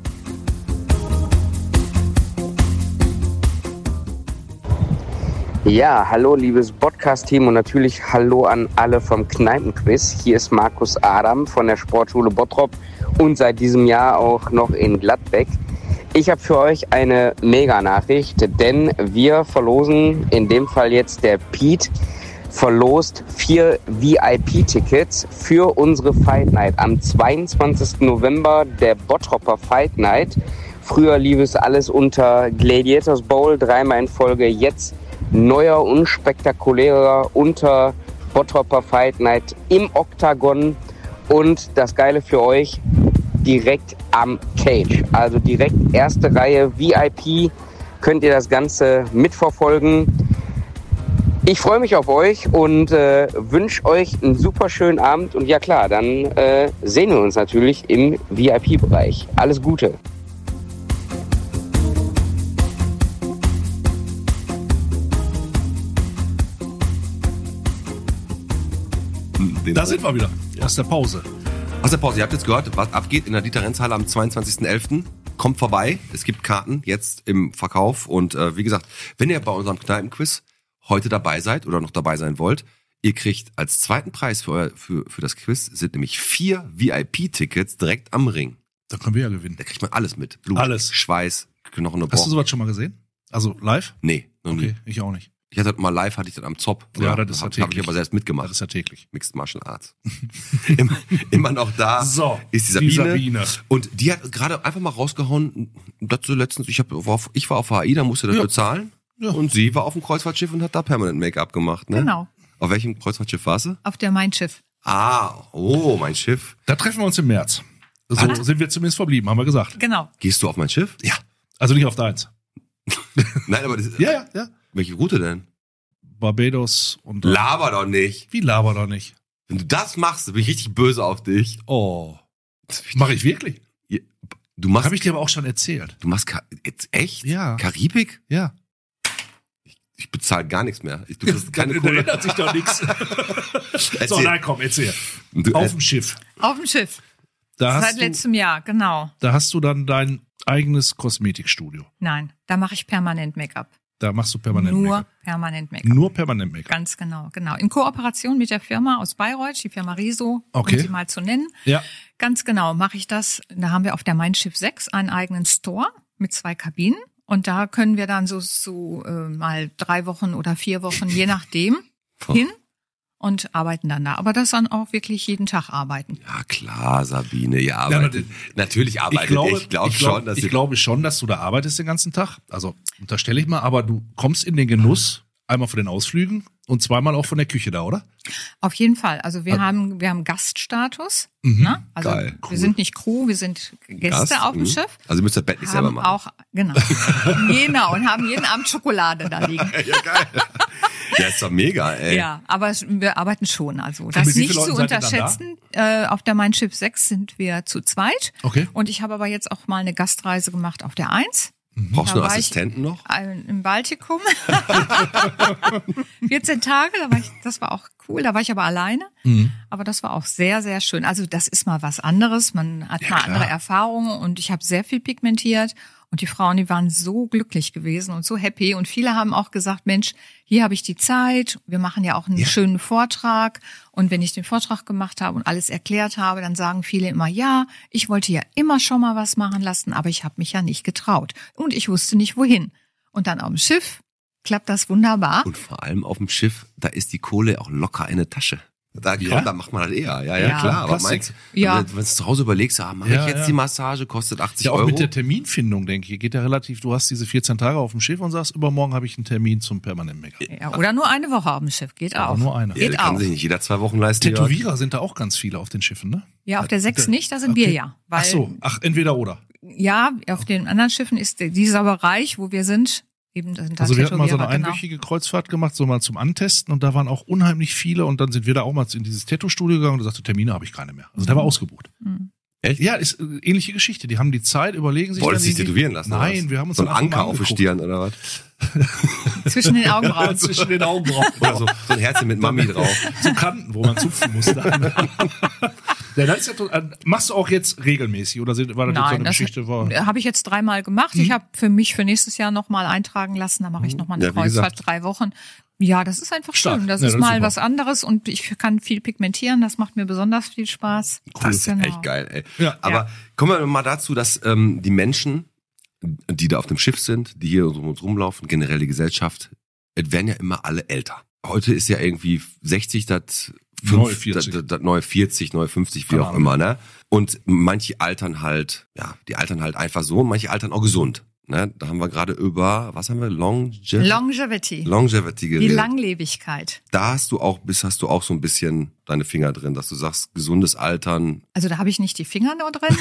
Ja, hallo liebes Podcast-Team und natürlich hallo an alle vom Kneipenquiz. Hier ist Markus Adam von der Sportschule Bottrop und seit diesem Jahr auch noch in Gladbeck. Ich habe für euch eine Mega-Nachricht, denn wir verlosen, in dem Fall jetzt der Pete, verlost vier V I P-Tickets für unsere Fight Night am zweiundzwanzigsten November, der Bottropper Fight Night. Früher lief es alles unter Gladiators Bowl, dreimal in Folge, jetzt neuer, unspektakulärer unter Bottropper Fight Night im Oktagon und das Geile für euch, direkt am Cage. Also direkt erste Reihe V I P, könnt ihr das Ganze mitverfolgen. Ich freue mich auf euch und äh, wünsche euch einen super schönen Abend und ja klar, dann äh, sehen wir uns natürlich im V I P-Bereich. Alles Gute. Da sind wir wieder. Aus der Pause. Aus der Pause, ihr habt jetzt gehört, was abgeht in der Dieter-Renz-Halle am zweiundzwanzigsten elften Kommt vorbei, es gibt Karten jetzt im Verkauf und äh, wie gesagt, wenn ihr bei unserem Kneipenquiz heute dabei seid oder noch dabei sein wollt, ihr kriegt als zweiten Preis für, euer, für, für das Quiz sind nämlich vier V I P-Tickets direkt am Ring. Da können wir ja gewinnen. Da kriegt man alles mit. Blut, Alles. Schweiß, Knochen und Hast du Bauch. sowas schon mal gesehen? Also live? Nee, noch nie. Okay, ich auch nicht. Ich hatte das mal live, hatte ich das am Zopf. Ja, das ist ja hab, hab ich täglich. aber selbst mitgemacht. Das ist ja täglich. Mixed Martial Arts. immer, immer noch da So, ist die Sabine. die Sabine. Und die hat gerade einfach mal rausgehauen, dazu letztens, ich, hab, war auf, ich war auf H I, da musste das Ja. bezahlen. Ja. Und sie war auf dem Kreuzfahrtschiff und hat da permanent Make-up gemacht. Ne? Genau, Auf welchem Kreuzfahrtschiff warst du? auf der Mein Schiff. Ah, oh, mein Schiff. Da treffen wir uns im März. So Ah. sind wir zumindest verblieben, haben wir gesagt. Genau. Gehst du auf mein Schiff? Ja. Also nicht auf deins. Nein, aber das ist, Ja, ja, ja. welche Route denn? Barbados und... Laber doch nicht. Wie laber doch nicht? Wenn du das machst, bin ich richtig böse auf dich. Oh. Mache ich wirklich? Du machst, Habe ich dir aber auch schon erzählt. du machst, Ka- jetzt echt? Ja. Karibik? Ja. Ich bezahle gar nichts mehr. Ich, du kriegst keine Da Kohle. ändert sich doch nichts. So, Erzähl. nein, komm, erzähl. Du, Auf äh, dem Schiff. Auf dem Schiff. Da Seit hast, du, letztem Jahr, genau. da hast du dann dein eigenes Kosmetikstudio. Nein, da mache ich permanent Make-up. Da machst du permanent Nur Make-up. permanent Make-up. Nur permanent Make-up. Ganz genau, genau. In Kooperation mit der Firma aus Bayreuth, die Firma Riso, Okay. um sie mal zu nennen. Ja. Ganz genau mache ich das. Da haben wir auf der Mein Schiff sechs einen eigenen Store mit zwei Kabinen. Und da können wir dann so, so äh, mal drei Wochen oder vier Wochen, je nachdem, hin und arbeiten dann da. Aber das dann auch wirklich jeden Tag arbeiten. Ja klar, Sabine, ihr arbeitet. Natürlich arbeitet Ich glaube, ihr. Ich glaube ich glaub, schon, dass ich ihr... glaube schon, dass du da arbeitest den ganzen Tag. Also unterstelle ich mal, aber du kommst in den Genuss einmal von den Ausflügen und zweimal auch von der Küche da, oder? Auf jeden Fall. Also wir Ah. haben wir haben Gaststatus. Mhm. Ne? Also Geil, wir cool. sind nicht Crew, wir sind Gäste Gast, auf dem mhm. Schiff. Also ihr müsst das Bett nicht selber Haben machen. auch genau genau und haben jeden Abend Schokolade da liegen. Ja, geil. Ja, ist doch mega, ey. Ja, aber es- wir arbeiten schon. Also das mit wie nicht vielen zu Leuten seid ihr dann da? unterschätzen. Äh, auf der Mein Schiff sechs sind wir zu zweit. Okay. Und ich habe aber jetzt auch mal eine Gastreise gemacht auf der eins. Brauchst du Da noch war ich- Assistenten noch? Ein- Im Baltikum. vierzehn Tage, da war ich, das war auch cool. Da war ich aber alleine. Mhm. Aber das war auch sehr, sehr schön. Also das ist mal was anderes. Man hat Ja, mal klar. andere Erfahrungen und ich habe sehr viel pigmentiert. Und die Frauen, die waren so glücklich gewesen und so happy. Und viele haben auch gesagt, Mensch, hier habe ich die Zeit. Wir machen ja auch einen Ja. schönen Vortrag. Und wenn ich den Vortrag gemacht habe und alles erklärt habe, dann sagen viele immer, ja, ich wollte ja immer schon mal was machen lassen, aber ich habe mich ja nicht getraut. Und ich wusste nicht, wohin. Und dann auf dem Schiff klappt das wunderbar. Und vor allem auf dem Schiff, da ist die Kohle auch locker in der Tasche. Da, Ja? komm, da macht man das eher. Ja, ja, Ja. klar. Aber Plastik. meinst, Ja. wenn du zu Hause überlegst, ah, mach Ja, ich jetzt ja. die Massage, kostet achtzig Ja, auch Euro. mit der Terminfindung, denke ich, geht ja relativ, du hast diese vierzehn Tage auf dem Schiff und sagst, übermorgen habe ich einen Termin zum permanent Make-up. Ja, oder nur eine Woche auf dem Schiff, geht Aber auch. nur einer. ja, Geht das kann auch. sich nicht jeder zwei Wochen leisten. Jörg. Tätowierer sind da auch ganz viele auf den Schiffen, ne? Ja, auf der sechs Da- nicht, da sind wir okay. ja. Weil, Ach so, ach, entweder oder. Ja, auf den anderen Schiffen ist dieser Bereich, wo wir sind, eben da sind da Also wir hatten mal so eine Tätowierer, genau. einwöchige Kreuzfahrt gemacht, so mal zum Antesten und da waren auch unheimlich viele und dann sind wir da auch mal in dieses Tattoo-Studio gegangen und da sagte, Termine habe ich keine mehr. Also der war ausgebucht. Echt? Ja, ist äh, ähnliche Geschichte. Die haben die Zeit, überlegen sich Wolltest du dann dich irgendwie- tätowieren lassen? oder Nein, was? wir haben uns so dann einen einfach Anker mal auf die angeguckt. Stirn oder was? Zwischen den Augenbrauen. Zwischen den Augenbrauen. Oder so, so ein Herzchen mit Mami drauf. Zu Kanten, wo man zupfen muss. Dann. Ja, das ist ja total, machst du auch jetzt regelmäßig oder sind- war das jetzt so Nein, eine das Geschichte? War, habe ich jetzt dreimal gemacht. Ich habe für mich für nächstes Jahr nochmal eintragen lassen. Da mache ich nochmal eine Ja, wie Kreuzfahrt, gesagt. drei Wochen. Ja, das ist einfach Stark. schön. Das Ja, ist das ist mal super. was anderes und ich kann viel pigmentieren. Das macht mir besonders viel Spaß. Das ist Genau. echt geil, ey. Ja. Aber kommen wir mal dazu, dass ähm, die Menschen, die da auf dem Schiff sind, die hier um uns rumlaufen, generell die Gesellschaft, es werden ja immer alle älter. Heute ist ja irgendwie sechzig, das Neue fünf, vierzig. das, das neue vierzig, neue fünfzig, wie Keine auch Ahnung. immer, ne? Und manche altern halt, ja, die altern halt einfach so und manche altern auch gesund. Ne? Da haben wir gerade über, was haben wir? Longevity? Longevity. Longevity Die geredet. Langlebigkeit. Da hast du auch, bist, hast du auch so ein bisschen deine Finger drin, dass du sagst, gesundes Altern. Also da habe ich nicht die Finger nur drin.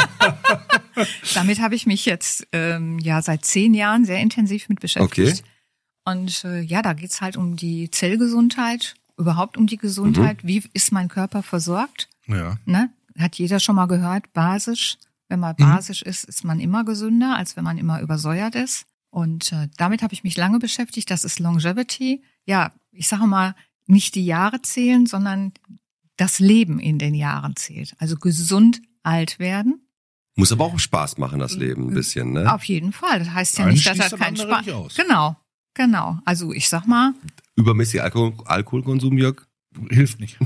Damit habe ich mich jetzt ähm, ja seit zehn Jahren sehr intensiv mit beschäftigt. Okay. Und äh, ja, da geht's halt um die Zellgesundheit, überhaupt um die Gesundheit. Mhm. Wie ist mein Körper versorgt? ja. Ne? Hat jeder schon mal gehört, basisch. Wenn man Mhm. basisch ist, ist man immer gesünder, als wenn man immer übersäuert ist. Und äh, damit habe ich mich lange beschäftigt. Das ist Longevity. Ja, ich sage mal, nicht die Jahre zählen, sondern das Leben in den Jahren zählt. Also gesund alt werden. Muss aber auch Spaß machen, das Leben ein bisschen, ne? Auf jeden Fall. Das heißt ja Eines nicht, dass schließt er das keinen andere Spaß. nicht aus. Genau, genau. Also ich sag mal, Übermäßiger Alkohol, Alkoholkonsum, Jörg? Hilft nicht.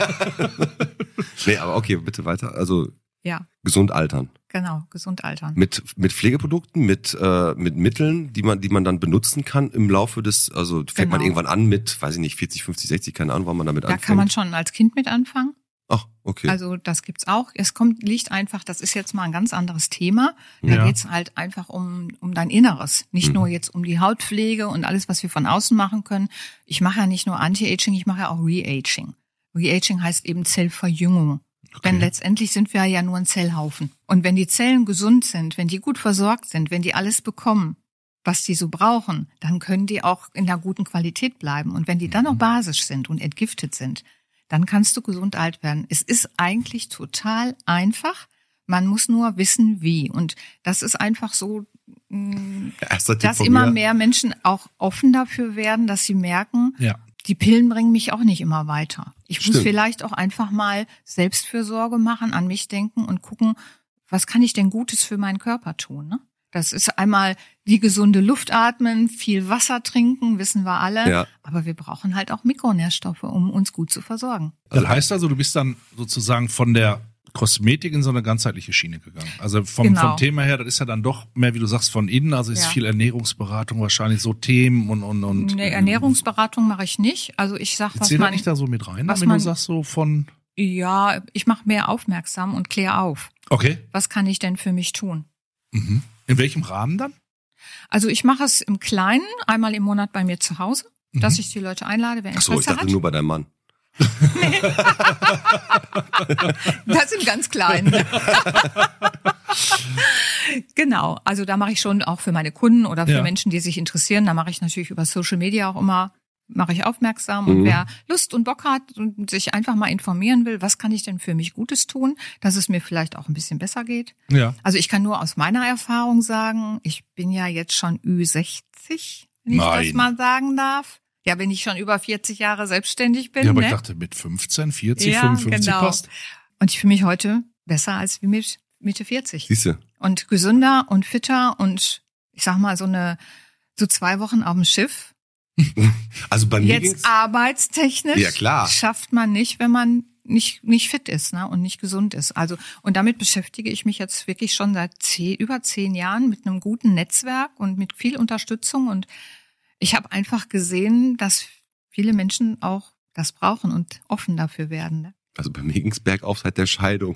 Nee, aber okay, bitte weiter. Also ja, gesund altern. genau, gesund altern. Mit, mit Pflegeprodukten, mit, äh, mit Mitteln, die man, die man dann benutzen kann im Laufe des, also fängt man Genau. irgendwann an mit, weiß ich nicht, vierzig, fünfzig, sechzig, keine Ahnung, wann man damit Da anfängt. kann man schon als Kind mit anfangen. Ach, okay. Also das gibt's auch. Es kommt, liegt einfach, das ist jetzt mal ein ganz anderes Thema. Da Ja. geht's halt einfach um, um dein Inneres. Nicht Mhm. nur jetzt um die Hautpflege und alles, was wir von außen machen können. Ich mache ja nicht nur Anti-Aging, ich mache ja auch Re-Aging. Re-Aging heißt eben Zellverjüngung. Denn letztendlich sind wir ja nur ein Zellhaufen. Und wenn die Zellen gesund sind, wenn die gut versorgt sind, wenn die alles bekommen, was die so brauchen, dann können die auch in einer guten Qualität bleiben. Und wenn die dann noch basisch sind und entgiftet sind, dann kannst du gesund alt werden. Es ist eigentlich total einfach. Man muss nur wissen, wie. Und das ist einfach so, Erster Tipp dass von immer mir. mehr Menschen auch offen dafür werden, dass sie merken, Ja. die Pillen bringen mich auch nicht immer weiter. Ich Stimmt. muss vielleicht auch einfach mal Selbstfürsorge machen, an mich denken und gucken, was kann ich denn Gutes für meinen Körper tun, ne? Das ist einmal die gesunde Luft atmen, viel Wasser trinken, wissen wir alle. Ja. Aber wir brauchen halt auch Mikronährstoffe, um uns gut zu versorgen. Das heißt also, du bist dann sozusagen von der Kosmetik in so eine ganzheitliche Schiene gegangen. Also vom, Genau. vom Thema her, das ist ja dann doch mehr, wie du sagst, von innen. Also ist Ja. viel Ernährungsberatung, wahrscheinlich so Themen und und und. Nee, Ernährungsberatung mache ich nicht. Also ich sag, was Zählt man, nicht da so mit rein, was wenn man- du sagst so von. ja, ich mache mehr aufmerksam und kläre auf. Okay. Was kann ich denn für mich tun? Mhm. In welchem Rahmen dann? Also ich mache es im Kleinen, einmal im Monat bei mir zu Hause, dass Mhm. ich die Leute einlade, wer Ach so, Interesse ich dachte hat. nur bei deinem Mann. Das sind ganz klein. Genau, also da mache ich schon auch für meine Kunden oder für Ja. Menschen, die sich interessieren, da mache ich natürlich über Social Media auch immer, mache ich aufmerksam. Und Mhm. wer Lust und Bock hat und sich einfach mal informieren will, was kann ich denn für mich Gutes tun, dass es mir vielleicht auch ein bisschen besser geht. Ja. Also ich kann nur aus meiner Erfahrung sagen, ich bin ja jetzt schon Ü sechzig, wenn ich Nein. das mal sagen darf. Ja, wenn ich schon über vierzig Jahre selbstständig bin. Ja, aber ne? ich dachte, mit fünfzehn, vierzig, Ja, fünfundfünfzig genau. passt. Und ich fühle mich heute besser als wie mit Mitte vierzig. Siehst du? Und gesünder und fitter und ich sag mal so eine, so zwei Wochen auf dem Schiff. Also bei mir ging's. Jetzt arbeitstechnisch Ja, klar. schafft man nicht, wenn man nicht, nicht fit ist, ne, und nicht gesund ist. Also, und damit beschäftige ich mich jetzt wirklich schon seit zehn, über zehn Jahren mit einem guten Netzwerk und mit viel Unterstützung. Und ich habe einfach gesehen, dass viele Menschen auch das brauchen und offen dafür werden. Ne? Also bei mir ging's bergauf seit der Scheidung.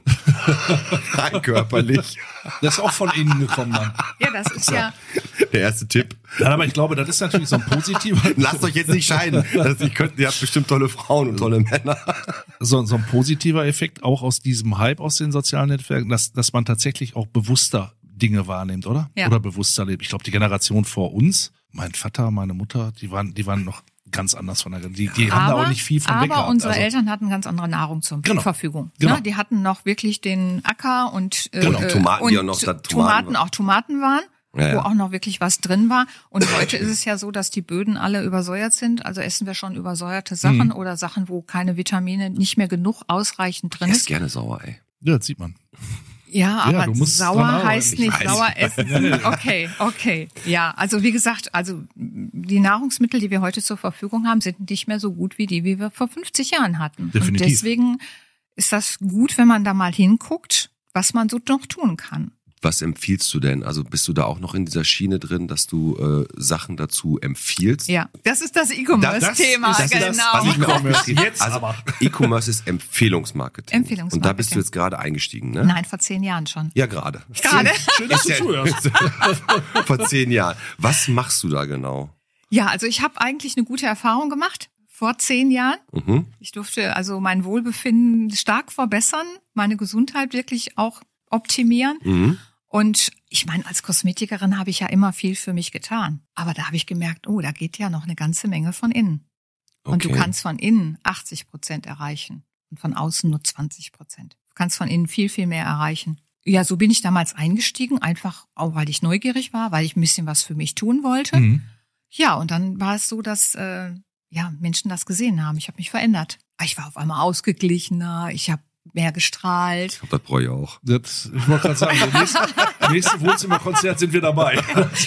Rein körperlich. Das ist auch von innen gekommen dann. Ja, das ist ja, Der erste Tipp. Ja, aber ich glaube, das ist natürlich so ein positiver, Lasst euch jetzt nicht scheiden. Das, ihr, könnt, ihr habt bestimmt tolle Frauen und tolle Männer. so, so ein positiver Effekt auch aus diesem Hype aus den sozialen Netzwerken, dass, dass man tatsächlich auch bewusster Dinge wahrnimmt, oder? Ja. Oder bewusster lebt. Ich glaube, die Generation vor uns, mein Vater, meine Mutter, die waren, die waren noch ganz anders von der, die, die haben da auch nicht viel von aber weg gehabt. unsere Also, Eltern hatten ganz andere Nahrung zur Genau. Verfügung. Genau. Ne? Die hatten noch wirklich den Acker und, äh, Genau, Tomaten, die und auch noch da Tomaten Tomaten, waren. auch Tomaten waren, Ja, ja. wo auch noch wirklich was drin war. Und heute ist es ja so, dass die Böden alle übersäuert sind. Also essen wir schon übersäuerte Sachen Mhm. oder Sachen, wo keine Vitamine, nicht mehr genug ausreichend drin Ich ist. esse gerne sauer, ey. ja, das sieht man. Ja, aber du musst dran sauer arbeiten, heißt ich nicht weiß. sauer essen. Okay, okay. Ja, also wie gesagt, also die Nahrungsmittel, die wir heute zur Verfügung haben, sind nicht mehr so gut wie die, wie wir vor fünfzig Jahren hatten. Definitiv. Und deswegen ist das gut, wenn man da mal hinguckt, was man so noch tun kann. Was empfiehlst du denn? Also bist du da auch noch in dieser Schiene drin, dass du äh, Sachen dazu empfiehlst? Ja, das ist das E-Commerce-Thema, das ist das, genau. was ich mir auch E-Commerce. geschrieben- Jetzt also aber. E-Commerce ist Empfehlungsmarketing. Empfehlungsmarketing. Und da bist du jetzt gerade eingestiegen, ne? Nein, vor zehn Jahren schon. Ja, gerade. Gerade. Schön, dass du Ist ja- zuhörst. Vor zehn Jahren. Was machst du da genau? Ja, also ich habe eigentlich eine gute Erfahrung gemacht vor zehn Jahren. Mhm. Ich durfte also mein Wohlbefinden stark verbessern, meine Gesundheit wirklich auch optimieren. Mhm. Und ich meine, als Kosmetikerin habe ich ja immer viel für mich getan. Aber da habe ich gemerkt, oh, da geht ja noch eine ganze Menge von innen. Und du Okay. kannst von innen achtzig Prozent erreichen und von außen nur zwanzig Prozent. Du kannst von innen viel, viel mehr erreichen. Ja, so bin ich damals eingestiegen, einfach auch, weil ich neugierig war, weil ich ein bisschen was für mich tun wollte. Mhm. Ja, und dann war es so, dass äh, ja Menschen das gesehen haben. Ich habe mich verändert. Ich war auf einmal ausgeglichener, ich habe mehr gestrahlt. Ich glaub, das brauche ich auch. Das, ich wollte gerade sagen, das nächste, nächste Wohnzimmerkonzert sind wir dabei.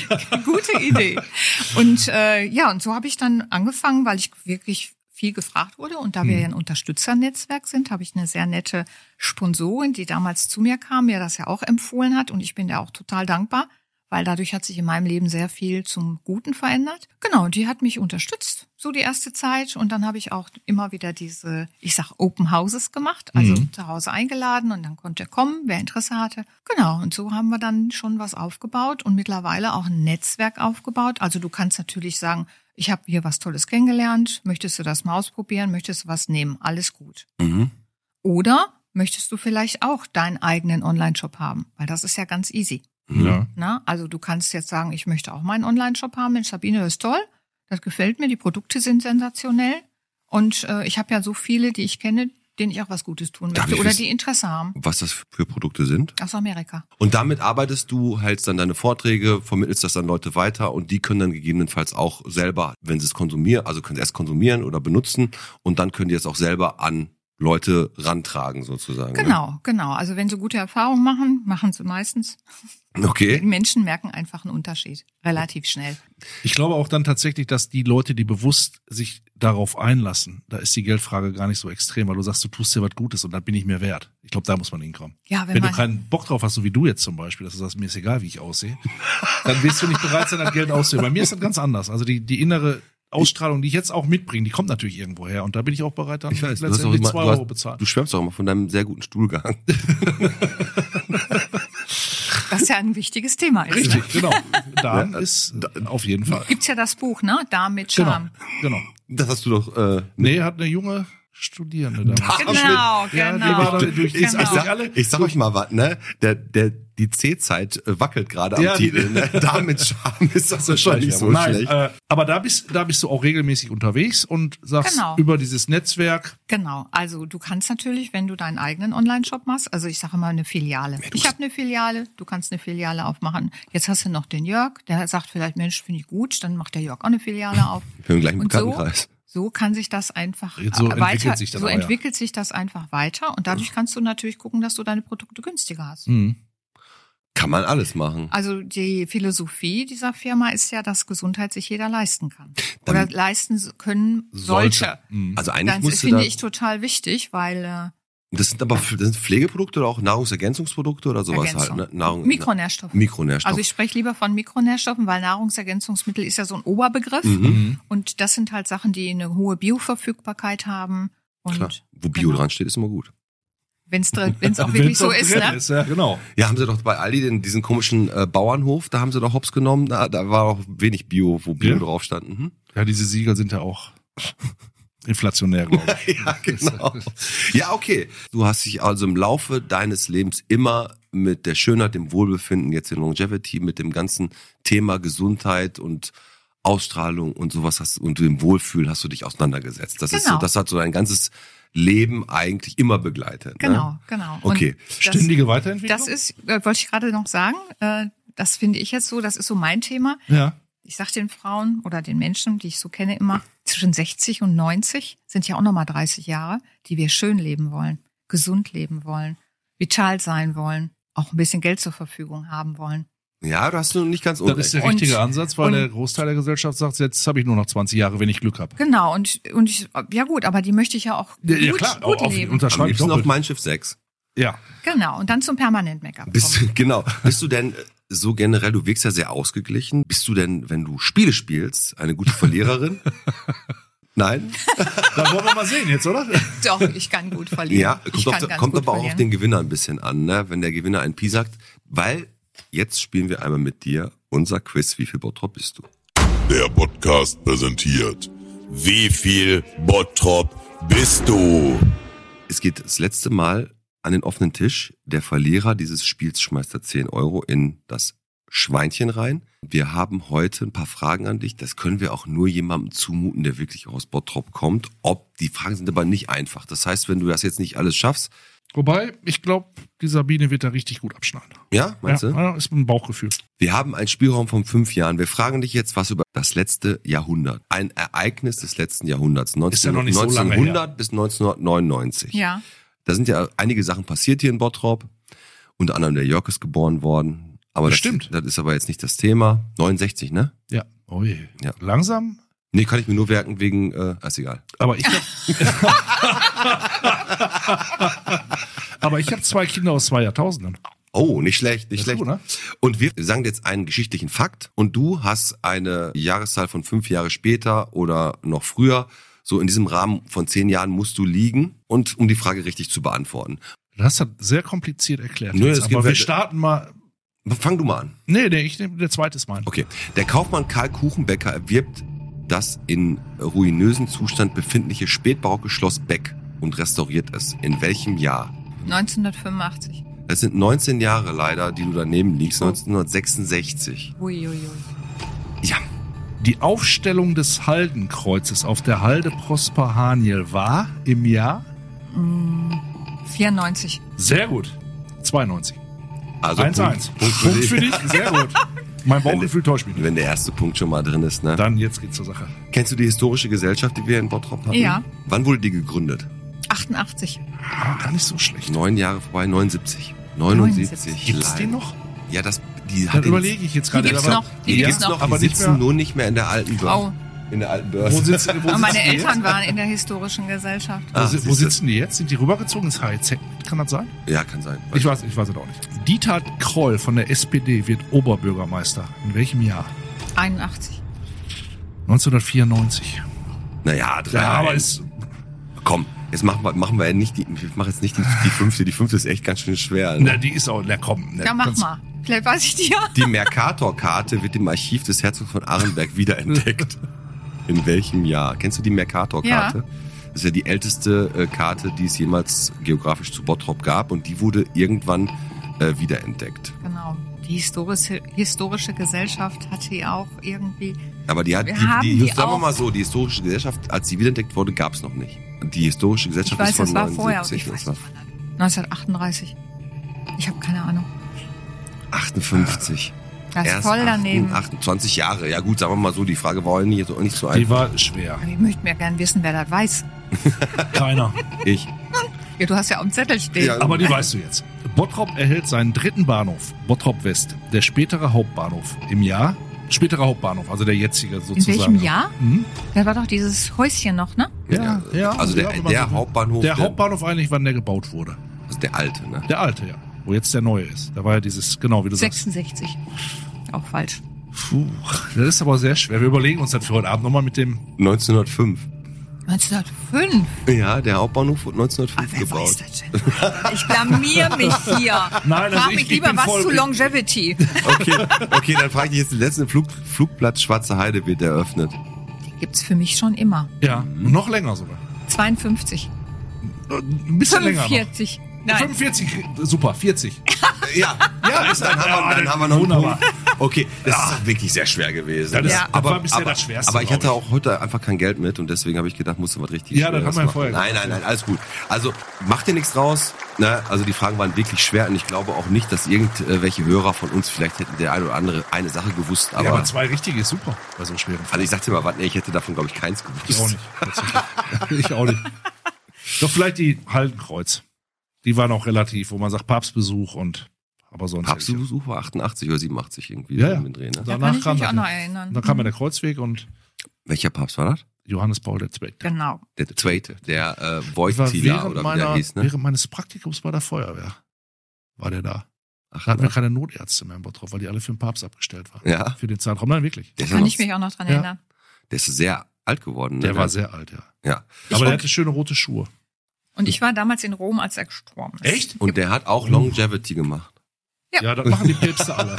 Gute Idee. Und äh, ja, und so habe ich dann angefangen, weil ich wirklich viel gefragt wurde. Und da wir ja ein Unterstützernetzwerk sind, habe ich eine sehr nette Sponsorin, die damals zu mir kam, mir das ja auch empfohlen hat. Und ich bin der auch total dankbar, weil dadurch hat sich in meinem Leben sehr viel zum Guten verändert. Genau, und die hat mich unterstützt, so die erste Zeit. Und dann habe ich auch immer wieder diese, ich sag, Open Houses gemacht, also Mhm. zu Hause eingeladen und dann konnte kommen, wer Interesse hatte. Genau, und so haben wir dann schon was aufgebaut und mittlerweile auch ein Netzwerk aufgebaut. Also du kannst natürlich sagen, ich habe hier was Tolles kennengelernt, möchtest du das mal ausprobieren, möchtest du was nehmen, alles gut. Mhm. Oder möchtest du vielleicht auch deinen eigenen Online-Shop haben, weil das ist ja ganz easy. Ja. Na, also du kannst jetzt sagen, ich möchte auch meinen Online-Shop haben. Mensch, Sabine, das ist toll. Das gefällt mir. Die Produkte sind sensationell. Und äh, ich habe ja so viele, die ich kenne, denen ich auch was Gutes tun Darf möchte ich oder wissen, die Interesse haben. Was das für Produkte sind? Aus Amerika. Und damit arbeitest du, hältst dann deine Vorträge, vermittelst das dann Leute weiter und die können dann gegebenenfalls auch selber, wenn sie es konsumieren, also können sie erst konsumieren oder benutzen und dann können die es auch selber an Leute rantragen sozusagen. Genau, ne? genau. Also wenn sie gute Erfahrungen machen, machen sie meistens. Okay. Die Menschen merken einfach einen Unterschied. Relativ schnell. Ich glaube auch dann tatsächlich, dass die Leute, die bewusst sich darauf einlassen, da ist die Geldfrage gar nicht so extrem, weil du sagst, du tust dir was Gutes und dann bin ich mir wert. Ich glaube, da muss man hinkommen. Ja, wenn wenn man du keinen Bock drauf hast, so wie du jetzt zum Beispiel, dass du sagst, mir ist egal, wie ich aussehe, dann wirst du nicht bereit sein, das Geld auszugeben. Bei mir ist das ganz anders. Also die, die innere Ausstrahlung, die ich jetzt auch mitbringe, die kommt natürlich irgendwo her und da bin ich auch bereit, dann Ich weiß, du, hast auch letztendlich immer, zwei du, Euro hast, bezahlen. du schwärmst auch immer von deinem sehr guten Stuhlgang. das ist ja ein wichtiges Thema ist. Richtig, genau. Darm ist auf jeden Fall. Gibt's ja das Buch, ne? Darm mit Charme. Genau, genau. Das hast du doch... Äh, Nee, hat eine junge Studierende damals. Genau, Ja, die genau. war da durch, Ich, Genau. ich, sag, ich sag euch mal was, ne? Der, der, die C-Zeit äh, wackelt gerade am Ja, die- Titel. Ne? Damit Charme ist das wahrscheinlich so Nein, schlecht. äh, aber da bist, da bist du auch regelmäßig unterwegs und sagst Genau. über dieses Netzwerk. Genau, also du kannst natürlich, wenn du deinen eigenen Online-Shop machst, also ich sage immer eine Filiale. Ich habe eine Filiale, du kannst eine Filiale aufmachen. Jetzt hast du noch den Jörg, der sagt vielleicht, Mensch, finde ich gut, dann macht der Jörg auch eine Filiale auf. Wir haben gleich einen Und so, Bekanntenkreis. so kann sich das einfach Jetzt so äh, entwickelt weiter, sich das so auch, ja. entwickelt sich das einfach weiter und dadurch kannst du natürlich gucken, dass du deine Produkte günstiger hast. Mhm. Kann man alles machen. Also die Philosophie dieser Firma ist ja, dass Gesundheit sich jeder leisten kann. Oder Dann- leisten sollte. sollte. Mhm. Also eigentlich Das musst du finde da... ich total wichtig, weil äh, Das sind aber das sind Pflegeprodukte oder auch Nahrungsergänzungsprodukte oder sowas Ergänzung. halt. Ne? Nahrung, Mikronährstoffe. Mikronährstoffe. Also ich spreche lieber von Mikronährstoffen, weil Nahrungsergänzungsmittel ist ja so ein Oberbegriff. Mhm. Und das sind halt Sachen, die eine hohe Bioverfügbarkeit haben. Klar. Und Wo Bio genau. dran steht, ist immer gut. wenn es wenn's auch wirklich Wenn's so auch ist, drin ne? ist, ja, genau. Ja, haben sie doch bei Aldi den, diesen komischen äh, Bauernhof, da haben sie doch hops genommen. Da, da war auch wenig Bio, wo Bio Ja. drauf stand. Mhm. Ja, diese Siegel sind ja auch inflationär, glaube ich. Ja, genau. Ja, okay. Du hast dich also im Laufe deines Lebens immer mit der Schönheit, dem Wohlbefinden, jetzt in Longevity, mit dem ganzen Thema Gesundheit und Ausstrahlung und sowas hast und dem Wohlfühlen hast du dich auseinandergesetzt. Das ist so, Genau. das hat so dein ganzes Leben eigentlich immer begleitet. Genau, Ne? genau. Okay. Und Ständige Weiterentwicklung? Das ist, äh, wollte ich gerade noch sagen, äh, das finde ich jetzt so, das ist so mein Thema. Ja. Ich sage den Frauen oder den Menschen, die ich so kenne, immer, zwischen sechzig und neunzig sind ja auch nochmal dreißig Jahre, die wir schön leben wollen, gesund leben wollen, vital sein wollen, auch ein bisschen Geld zur Verfügung haben wollen. Ja, du hast nur nicht ganz Das unrecht. ist der Und- richtige Ansatz, weil und- der Großteil der Gesellschaft sagt, jetzt habe ich nur noch zwanzig Jahre, wenn ich Glück habe. Genau, und, und ich, ja gut, aber die möchte ich ja auch gut, Ja, klar, gut auf, leben. Am unterschreibe ich liebsten auf doppelt. Mein Schiff sechs. Ja. Genau, und dann zum Permanent-Make-up Bist kommen. du, genau. Bist du denn äh, so generell, du wirkst ja sehr ausgeglichen. Bist du denn, wenn du Spiele spielst, eine gute Verliererin? Nein? Dann wollen wir mal sehen jetzt, oder? Doch, ich kann gut verlieren. Ja, ich kommt, kann auf, ganz kommt gut aber auch auf verlieren. den Gewinner ein bisschen an, ne? Wenn der Gewinner ein Pi sagt. Weil jetzt spielen wir einmal mit dir unser Quiz. Wie viel Bottrop bist du? Der Podcast präsentiert. Wie viel Bottrop bist du? Es geht das letzte Mal an den offenen Tisch. Der Verlierer dieses Spiels schmeißt da zehn Euro in das Schweinchen rein. Wir haben heute ein paar Fragen an dich. Das können wir auch nur jemandem zumuten, der wirklich aus Bottrop kommt. Ob die Fragen sind aber nicht einfach. Das heißt, wenn du das jetzt nicht alles schaffst, Wobei, ich glaube, die Sabine wird da richtig gut abschneiden. ja, meinst Ja, du? ja, ist ein Bauchgefühl. Wir haben einen Spielraum von fünf Jahren. Wir fragen dich jetzt was über das letzte Jahrhundert. Ein Ereignis des letzten Jahrhunderts. Ist ja noch nicht so lange neunzehnhundert bis neunzehnhundertneunundneunzig. Ja, Da sind ja einige Sachen passiert hier in Bottrop. Unter anderem der Jörg ist geboren worden. Aber das, Stimmt. das ist aber jetzt nicht das Thema. neunundsechzig, ne? Ja. Oh je. Ja. Langsam, Nee, kann ich mir nur merken wegen, äh, ist egal. aber ich hab, aber ich habe zwei Kinder aus zwei Jahrtausenden. Oh, nicht schlecht, nicht Das ist schlecht. gut, ne? Und wir sagen dir jetzt einen geschichtlichen Fakt und du hast eine Jahreszahl von fünf Jahre später oder noch früher. So in diesem Rahmen von zehn Jahren musst du liegen und um die Frage richtig zu beantworten. Du hast das sehr kompliziert erklärt. Nö, jetzt, das geht aber wir weiter. starten mal. Fang du mal an. Nee, nee, ich nehm, der zweite ist mein. Okay. Der Kaufmann Karl Kuchenbecker erwirbt das in ruinösen Zustand befindliche spätbarocke Schloss Beck und restauriert es. In welchem Jahr? neunzehnhundertfünfundachtzig. Es sind neunzehn Jahre leider, die du daneben liegst, neunzehnhundertsechsundsechzig. Uiuiui. Ja, Die Aufstellung des Haldenkreuzes auf der Halde Prosper Haniel war im Jahr vierundneunzig. Sehr gut. zweiundneunzig. Also eins eins. Punkt, Punkt für dich, sehr gut. Mein Bauchgefühl täuscht mich nicht. Wenn der erste Punkt schon mal drin ist, ne? Dann jetzt geht's zur Sache. Kennst du die historische Gesellschaft, die wir in Bottrop hatten? Ja. Wann wurde die gegründet? achtundachtzig. Ah, gar nicht so schlecht. Neun Jahre vorbei, neunundsiebzig. neunundsiebzig. Gibt's Live. den noch? Ja, das, die Dann hat den- überlege ich jetzt gerade. Die gibt's aber- noch. Die Die gibt's gibt's noch, aber die nicht sitzen mehr. nur nicht mehr in der alten Börse. Oh. In der alten Wo Börse. sitzen, wo Aber meine sitzen die Eltern jetzt? waren in der historischen Gesellschaft. Wo, Ah, si- wo siehste. sitzen die jetzt? Sind die rübergezogen ins H I Z? Kann das sein? Ja, kann sein. Ich weiß, ich weiß es auch nicht. Dieter Kroll von der S P D wird Oberbürgermeister. In welchem Jahr? einundachtzig. neunzehnhundertvierundneunzig. Naja, drei. Ja, aber ist, Komm, jetzt machen wir, machen wir ja nicht die, ich mache jetzt nicht die, die fünfte. Die fünfte ist echt ganz schön schwer. na, Ne? die ist auch, na komm. Na, Ja, mach kannst- mal. Vielleicht weiß ich die ja. Die Mercator-Karte wird im Archiv des Herzogs von Arenberg wiederentdeckt. In welchem Jahr? Kennst du die Mercator-Karte? Ja. Das ist ja die älteste äh, Karte, die es jemals geografisch zu Bottrop gab, und die wurde irgendwann äh, wiederentdeckt. Genau. Die historische, historische Gesellschaft hatte ja auch irgendwie. Aber die hat, Wir die, haben die, die sagen wir auch- mal so, die historische Gesellschaft, als sie wiederentdeckt wurde, gab es noch nicht. Die historische Ich Gesellschaft weiß, ist von das war vorher. und neunundsiebzig. Ich weiß das nicht, wann das- neunzehnhundertachtunddreißig. Ich habe keine Ahnung. war achtundfünfzig. Das ist Erst voll daneben. achtundzwanzig Jahre. Ja gut, sagen wir mal so, die Frage war auch nicht, auch nicht so Die einfach. war schwer. Aber ich möchte mir gerne wissen, wer das weiß. Keiner. Ich. Ja, du hast ja auf dem Zettel stehen. Ja. Aber die weißt du jetzt. Bottrop erhält seinen dritten Bahnhof, Bottrop West, der spätere Hauptbahnhof. Im Jahr? Späterer Hauptbahnhof, also der jetzige In sozusagen. welchem Jahr? Hm? Da war doch dieses Häuschen noch, ne? Ja, ja. Also der, ja, wenn man der so will. Hauptbahnhof. Der Hauptbahnhof eigentlich, wann der gebaut wurde. Also der alte, ne? Der alte, ja. Wo jetzt der neue ist. Da war ja dieses, genau wie du sagst. sechsundsechzig. Auch falsch. Puh, das ist aber sehr schwer. Wir überlegen uns das für heute Abend nochmal mit dem. neunzehnhundertfünf. neunzehnhundertfünf. Ja, der Hauptbahnhof wurde Ah, neunzehnhundertfünf wer weiß gebaut. das denn? Ich blamier mich hier. Nein, also Frag ich- mich ich lieber bin was voll- zu Longevity. Okay, okay, dann frage ich dich jetzt, den letzten Flug, Flugplatz Schwarze Heide wird eröffnet. Die gibt's für mich schon immer. Ja, und noch länger sogar. zweiundfünfzig. Äh, Ein bisschen länger noch. fünfundvierzig. Nein. fünfundvierzig, super, vierzig. Ja, ja, ist, dann, haben wir, dann haben wir noch einen Wunderbar. Punkt. Okay, das ist auch wirklich sehr schwer gewesen. Das ist- Ja. das war bisher das Schwerste, aber ich hatte glaub auch heute einfach kein Geld mit, und deswegen habe ich gedacht, musst du was richtig Ja, das Schweres haben wir ja machen. vorher Nein, gemacht, nein, nein, alles gut. Also, mach dir nichts draus. Ne? Also, die Fragen waren wirklich schwer, und ich glaube auch nicht, dass irgendwelche Hörer von uns, vielleicht hätten der eine oder andere eine Sache gewusst, aber, Ja, aber zwei richtige ist super bei so schweren also ich sagte mal, was, nee, ich hätte davon, glaube ich, keins gewusst. Ich auch nicht. tatsächlich. Ich auch nicht. Doch vielleicht die Haltenkreuz. Die waren auch relativ, wo man sagt Papstbesuch und aber sonst. Papstbesuch war achtundachtzig oder siebenundachtzig irgendwie. Ja, so ja. im Dreh, ne? Da Danach kann ich kam mich das- auch noch erinnern. Dann kam ja der Kreuzweg und Welcher Papst war das? Johannes Paul der Zweite. Genau. Der zweite, der äh, Ich war Wojtyla während, oder wie meiner, der hieß, ne? während meines Praktikums bei der Feuerwehr war der da. Ach, Da hatten wir ach. keine Notärzte mehr in Bottrop, weil die alle für den Papst abgestellt waren. Ja. Für den Zeitraum. Nein, wirklich. Der ist, Kann ja noch, ich mich auch noch dran Ja. erinnern. der ist sehr alt geworden. Ne? Der war sehr alt, ja. Ja. Aber der hatte schöne rote Schuhe. Und ich war damals in Rom, als er gestorben ist. Echt? Und der hat auch Longevity gemacht. Ja. Ja, das machen die Päpste alle.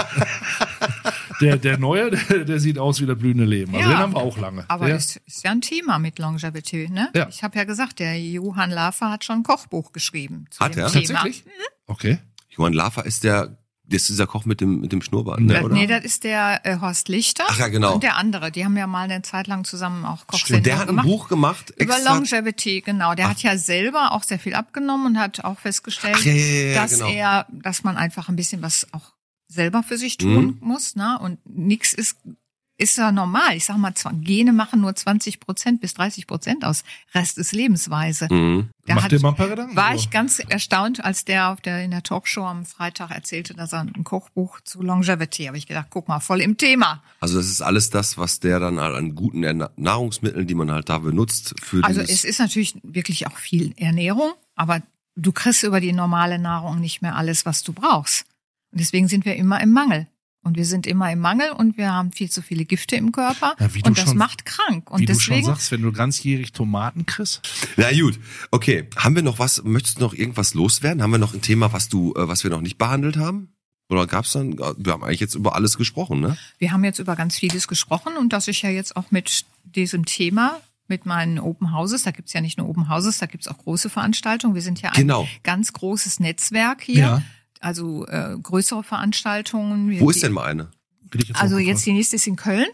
Der, der Neue, der, der sieht aus wie das blühende Leben. Also Ja. den haben wir auch lange. Aber der, es ist ja ein Thema mit Longevity, ne? Ja. Ich habe ja gesagt, der Johann Lafer hat schon ein Kochbuch geschrieben zu Hat dem er? Thema. Tatsächlich? Okay. Johann Lafer ist der, das ist dieser Koch mit dem, mit dem Schnurrbart, ne, Das, oder? nee, das ist der äh, Horst Lichter. Ach ja, genau. Und der andere. Die haben ja mal eine Zeit lang zusammen auch Und Kochsendungen der hat ein gemacht. Buch gemacht, Über extra. Longevity, genau. Der Ach. hat ja selber auch sehr viel abgenommen und hat auch festgestellt, Ach, ja, ja, ja, ja, dass genau. er, dass man einfach ein bisschen was auch selber für sich tun Mhm. muss, ne? Und nichts ist, ist ja normal. Ich sag mal, zwar, Gene machen nur zwanzig Prozent bis dreißig Prozent aus. Rest ist Lebensweise. Mhm. Der Macht hat- dir mal ein paar Gedanken? War drüber? ich ganz erstaunt, als der auf der, in der Talkshow am Freitag erzählte, dass er ein Kochbuch zu Longevity, habe ich gedacht, guck mal, voll im Thema. Also das ist alles das, was der dann halt an guten Erna- Nahrungsmitteln, die man halt da benutzt, für Also dieses... es ist natürlich wirklich auch viel Ernährung, aber du kriegst über die normale Nahrung nicht mehr alles, was du brauchst. Und deswegen sind wir immer im Mangel. Und wir sind immer im Mangel und wir haben viel zu viele Gifte im Körper. Ja, wie du und das schon- macht krank. Und Wie deswegen, du schon sagst, wenn du ganzjährig Tomaten kriegst. Na gut, okay. Haben wir noch was, möchtest du noch irgendwas loswerden? Haben wir noch ein Thema, was du, äh, was wir noch nicht behandelt haben? Oder gab's dann, wir haben eigentlich jetzt über alles gesprochen, ne? wir haben jetzt über ganz vieles gesprochen und dass ich ja jetzt auch mit diesem Thema, mit meinen Open Houses, da gibt's ja nicht nur Open Houses, da gibt's auch große Veranstaltungen. Wir sind ja ein Genau. ganz großes Netzwerk hier. Ja. Also äh, größere Veranstaltungen. Wir- Wo ist denn mal eine? Bin ich jetzt Also auch jetzt die nächste ist in Köln.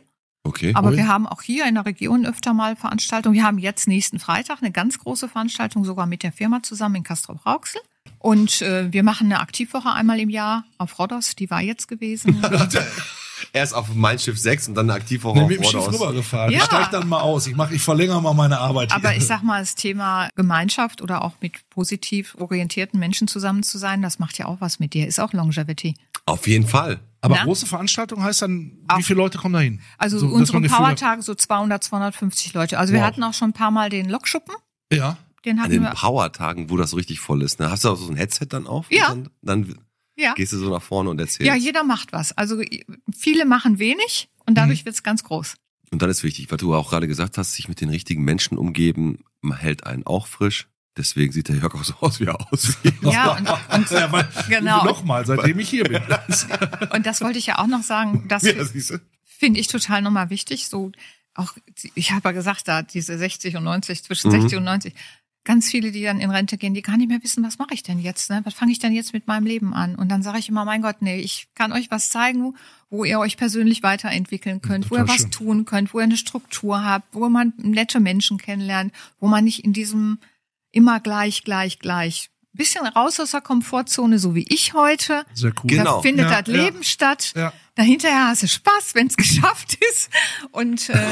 Okay. Aber Ui. wir haben auch hier in der Region öfter mal Veranstaltungen. Wir haben jetzt nächsten Freitag eine ganz große Veranstaltung, sogar mit der Firma zusammen in Castrop-Rauxel. Und äh, wir machen eine Aktivwoche einmal im Jahr auf Rhodos, die war jetzt gewesen. Erst auf Mein Schiff sechs und dann aktiv auch Nee, auf mit dem Schiff Rhodos. rübergefahren. Ja. Ich steig dann mal aus. Ich mach, ich verlängere mal meine Arbeit hier. Aber ich sag mal, das Thema Gemeinschaft oder auch mit positiv orientierten Menschen zusammen zu sein, das macht ja auch was mit dir, ist auch Longevity. Auf jeden Fall. Aber Na? große Veranstaltung heißt dann, Auch- wie viele Leute kommen da hin? Also So, dass unsere man ein Gefühl hat- Powertage so zweihundert, zweihundertfünfzig Leute. Also wir Wow. hatten auch schon ein paar Mal den Lokschuppen, Ja. den An hatten den wir. Power-Tagen, wo das so richtig voll ist. Ne? Hast du auch so ein Headset dann auf? Ja. Und Dann, dann Ja. gehst du so nach vorne und erzählst. Ja, jeder macht was. Also viele machen wenig und dadurch Mhm. wird's ganz groß. Und dann ist wichtig, was du auch gerade gesagt hast, sich mit den richtigen Menschen umgeben, man hält einen auch frisch. Deswegen sieht der Jörg auch so aus, wie er aussieht. Ja, und, und, Ja, weil, Genau. Nochmal, seitdem ich hier bin. und das wollte ich ja auch noch sagen, das Ja, siehst du? finde ich total nochmal wichtig. So auch, ich habe ja gesagt, da diese sechzig und neunzig, zwischen Mhm. sechzig und neunzig, ganz viele, die dann in Rente gehen, die gar nicht mehr wissen, was mache ich denn jetzt, ne? Was fange ich denn jetzt mit meinem Leben an? Und dann sage ich immer, mein Gott, nee, ich kann euch was zeigen, wo ihr euch persönlich weiterentwickeln könnt, wo ihr Total was schön. tun könnt, wo ihr eine Struktur habt, wo man nette Menschen kennenlernt, wo man nicht in diesem immer gleich, gleich, gleich. Bisschen raus aus der Komfortzone, so wie ich heute. Sehr cool. Genau. Da findet Ja, das ja. Leben statt. Ja. Dahinterher hast du Spaß, wenn es geschafft ist. Und äh,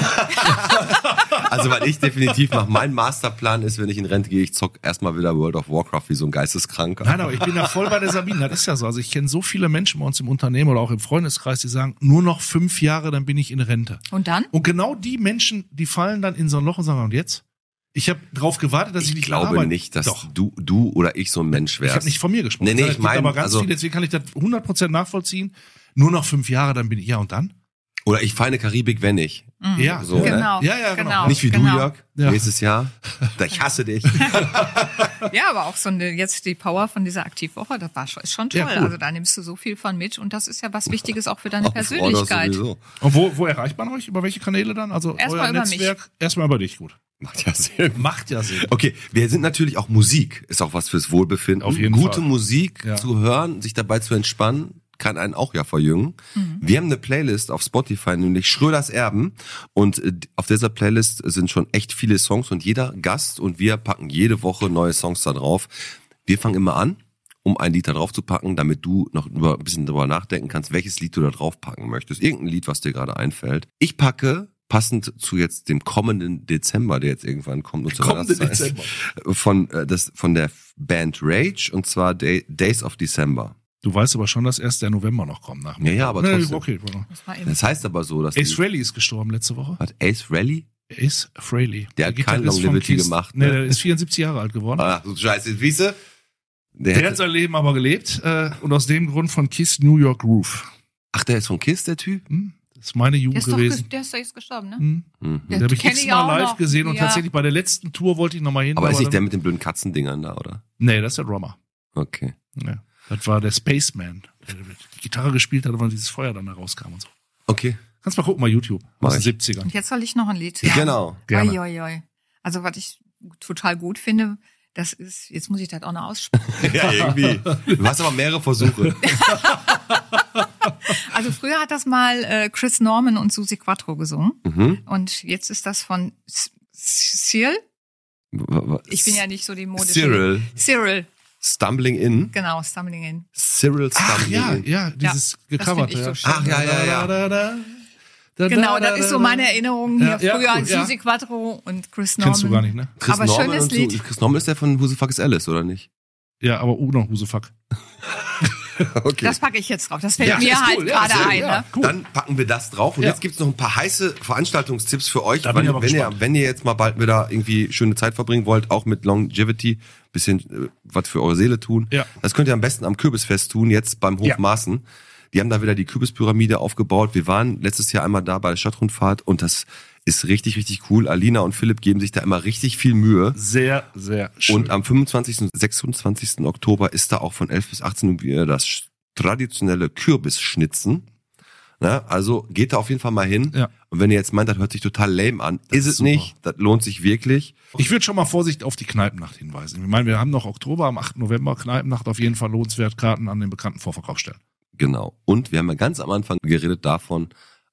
Also, was ich definitiv mache, mein Masterplan ist, wenn ich in Rente gehe, ich zock erstmal wieder World of Warcraft wie so ein Geisteskranker. Nein, aber ich bin da voll bei der Sabine. Das ist ja so. Also ich kenne so viele Menschen bei uns im Unternehmen oder auch im Freundeskreis, die sagen, nur noch fünf Jahre, dann bin ich in Rente. und dann? Und genau die Menschen, die fallen dann in so ein Loch und sagen, und jetzt? Ich habe darauf gewartet, dass ich, Ich nicht glaube arbeite. nicht, dass Doch. du, du oder ich so ein Mensch Ich wärst. habe nicht von mir gesprochen. Nee, nee, Es ich gibt meine, aber ganz also- viele, deswegen kann ich das hundert Prozent nachvollziehen. Nur noch fünf Jahre, dann bin ich, ja und dann? Oder ich fahre in die Karibik, wenn ich. Mhm. Ja, So, ne? Genau. Ja, ja, genau. genau. Nicht wie genau. du, Jörg, Ja. nächstes Jahr. Da, ich hasse dich. Ja, aber auch so eine, jetzt die Power von dieser Aktivwoche, das war schon, ist schon toll. Ja, cool. Also da nimmst du so viel von mit und das ist ja was Wichtiges auch für deine Auf Rhodos Persönlichkeit. sowieso. Und wo, wo erreicht man euch? Über welche Kanäle dann? Also Erstmal euer über mich. Netzwerk? Erstmal über dich, gut. Macht ja Sinn. Macht ja Sinn. Okay, wir sind natürlich auch Musik, ist auch was fürs Wohlbefinden. Auf jeden Gute Fall. Musik Ja. zu hören, sich dabei zu entspannen, kann einen auch ja verjüngen. Mhm. Wir haben eine Playlist auf Spotify, nämlich Schröders Erben. Und äh, auf dieser Playlist sind schon echt viele Songs und jeder Gast und wir packen jede Woche neue Songs da drauf. Wir fangen immer an, um ein Lied da drauf zu packen, damit du noch über, ein bisschen drüber nachdenken kannst, welches Lied du da drauf packen möchtest. Irgendein Lied, was dir gerade einfällt. Ich packe, passend zu jetzt dem kommenden Dezember, der jetzt irgendwann kommt und zur Kommende Weihnachtszeit, Dezember. von äh, das von der Band Rage und zwar Day, Days of December. Du weißt aber schon, dass erst der November noch kommt nach mir. Ja, ja, aber Nee, trotzdem. okay. Das war eben. Das heißt aber so, dass Ace die, Frehley ist gestorben letzte Woche. hat Ace Frehley? Ace Frehley. Der hat kein Gitarrist von Longevity Kiss. gemacht, Nee, ne? der ist vierundsiebzig Jahre alt geworden. Ach, so scheiße, wie Der, Der hätte, hat sein Leben aber gelebt äh, und aus dem Grund von Kiss New York Groove. ach, der ist von Kiss, der Typ? Hm? Das ist meine Der Jugend ist doch gewesen. ge- der ist doch jetzt gestorben, ne? Hm? Mhm. Den habe ich kenn ich auch x-mal live noch. gesehen und Ja. tatsächlich bei der letzten Tour wollte ich noch mal hin. Aber ist nicht der dann, mit den blöden Katzendingern da, oder? Nee, das ist der Drummer. Okay. Ja. Das war der Spaceman, der die Gitarre gespielt hat, weil dieses Feuer dann da rauskam und so. Okay. Kannst mal gucken bei YouTube. Mach Aus den ich. siebzigern. Und jetzt soll ich noch ein Lied Genau. Gerne. Oi, oi, oi. Also was ich total gut finde, das ist, jetzt muss ich das auch noch aussprechen. Ja, irgendwie. Du hast aber mehrere Versuche. Also früher hat das mal äh, Chris Norman und Susi Quattro gesungen. Mhm. Und jetzt ist das von C- Cyril. Ich bin ja nicht so die modische. Cyril. Cyril, Stumbling In. genau, Stumbling In. Cyril Ach Stumbling ja, In. ja, dieses das gecoverte. find ich so ja. schön. Ach, ja, ja, ja. Da, da, da, da, Genau, da, das ist da, so da. meine Erinnerung hier Ja, ja, früher an cool, ja. Susi Quattro und Chris Norman. Kennst du gar nicht, ne? Chris Aber Norman schönes und so. Lied. Chris Norman ist der von Who the Fuck is Alice, oder nicht? Ja, aber Uno, who the fuck. Okay. Das packe ich jetzt drauf. Das fällt Ja, mir ist halt cool, ja, gerade sehr, ein. ja. Ne? Cool. Dann packen wir das drauf. Und Ja. jetzt gibt's noch ein paar heiße Veranstaltungstipps für euch. Da bin wenn, ich aber wenn, ihr, gespannt. wenn ihr jetzt mal bald wieder irgendwie schöne Zeit verbringen wollt, auch mit Longevity, bisschen äh, was für eure Seele tun. Ja. Das könnt ihr am besten am Kürbisfest tun, jetzt beim Hof Ja. Maaßen. Die haben da wieder die Kürbispyramide aufgebaut. Wir waren letztes Jahr einmal da bei der Stadtrundfahrt und das ist richtig, richtig cool. Alina und Philipp geben sich da immer richtig viel Mühe. Sehr, sehr schön. Und am fünfundzwanzigsten und sechsundzwanzigsten Oktober ist da auch von elf bis achtzehn Uhr wieder das traditionelle Kürbisschnitzen. Ne? Also geht da auf jeden Fall mal hin. Ja. Und wenn ihr jetzt meint, das hört sich total lame an, Das ist ist es super. nicht. Das lohnt sich wirklich. Ich würde schon mal Vorsicht auf die Kneipennacht hinweisen. Ich meine, wir haben noch Oktober, am achten November Kneipennacht, auf jeden Fall lohnenswert Karten an den bekannten Vorverkaufsstellen. Genau. Und wir haben ja ganz am Anfang geredet davon,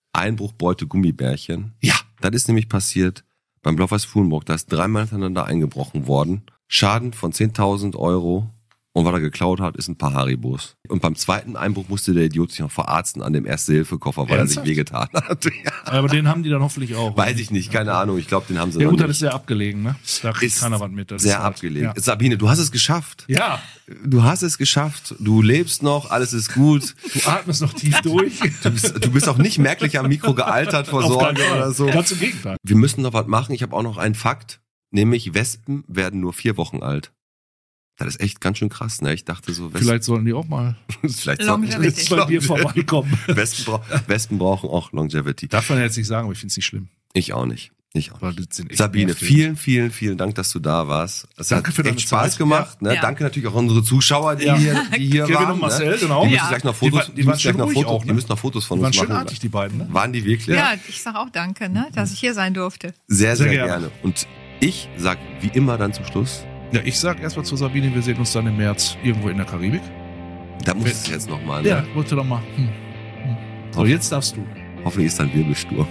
Einbruchbeute Gummibärchen. Ja. Das ist nämlich passiert beim Blau-Weiß-Fuhlenburg. Da ist dreimal hintereinander eingebrochen worden. Schaden von zehntausend Euro. Und was er geklaut hat, ist ein paar Haribos. Und beim zweiten Einbruch musste der Idiot sich noch verarzten an dem Erste-Hilfe-Koffer, weil Ernsthaft? er sich wehgetan hat. Ja. Aber den haben die dann hoffentlich auch. Weiß ich nicht, keine Ahnung. Ich glaube, den haben sie Ja noch gut, das nicht. ist sehr abgelegen, ne? Da kriegt Ist keiner was mit. Das sehr ist halt- abgelegen. Ja. Sabine, du hast es geschafft. ja, Du hast es geschafft. Du lebst noch, alles ist gut. du atmest noch tief durch. Du bist, du bist auch nicht merklich am Mikro gealtert vor Auf Sorge keinen Fall. oder so. Ganz im Gegenteil. Wir müssen noch was machen. Ich habe auch noch einen Fakt, nämlich Wespen werden nur vier Wochen alt. Das ist echt ganz schön krass, ne? Ich dachte so, Wespen, Vielleicht sollen die auch mal vielleicht Longevity. sollten- bei dir vorbeikommen. Wespen, bra Wespen brauchen auch Longevity. Darf man jetzt nicht sagen, aber ich finde es nicht schlimm. Ich auch nicht. Ich auch Weil nicht. das sind echt Sabine, nervig. vielen, vielen, vielen Dank, dass du da warst. Es Danke hat für deine echt Spaß Zeit. gemacht. Ne? Ja. Danke natürlich auch unsere Zuschauer, die Ja. hier, die hier Kevin waren. und Marcel, ne? genau. Die Ja. müssen gleich noch Die Fotos, waren- die waren müssen gleich schon noch ruhig Fotos, auch, ne? die müssen noch Fotos von Die waren uns schön machen. artig, die beiden, ne? Waren die wirklich? Ja, ich sag auch danke, ne, dass ich hier sein durfte. Sehr, sehr, Sehr gerne. gerne. Und ich sag wie immer dann zum Schluss, Ja, ich sag erstmal zu Sabine, wir sehen uns dann im März irgendwo in der Karibik. da muss es jetzt nochmal. Ne? Ja, wollte doch mal. Hm. Hm. So, jetzt darfst du. Hoffentlich ist dann Wirbelsturm.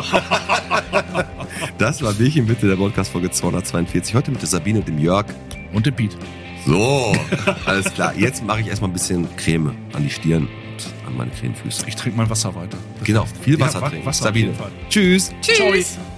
Das war Bierchen bitte, der Podcast-Folge zweihundertzweiundvierzig. Heute mit der Sabine und dem Jörg. Und der Pete. So, alles klar. Jetzt mache ich erstmal ein bisschen Creme an die Stirn und an meine Cremefüße. Ich trinke mein Wasser weiter. Genau, viel Ja, Wasser Wa- trinken. Wasser auf Sabine. jeden Fall. Tschüss. Tschüss. Ciao.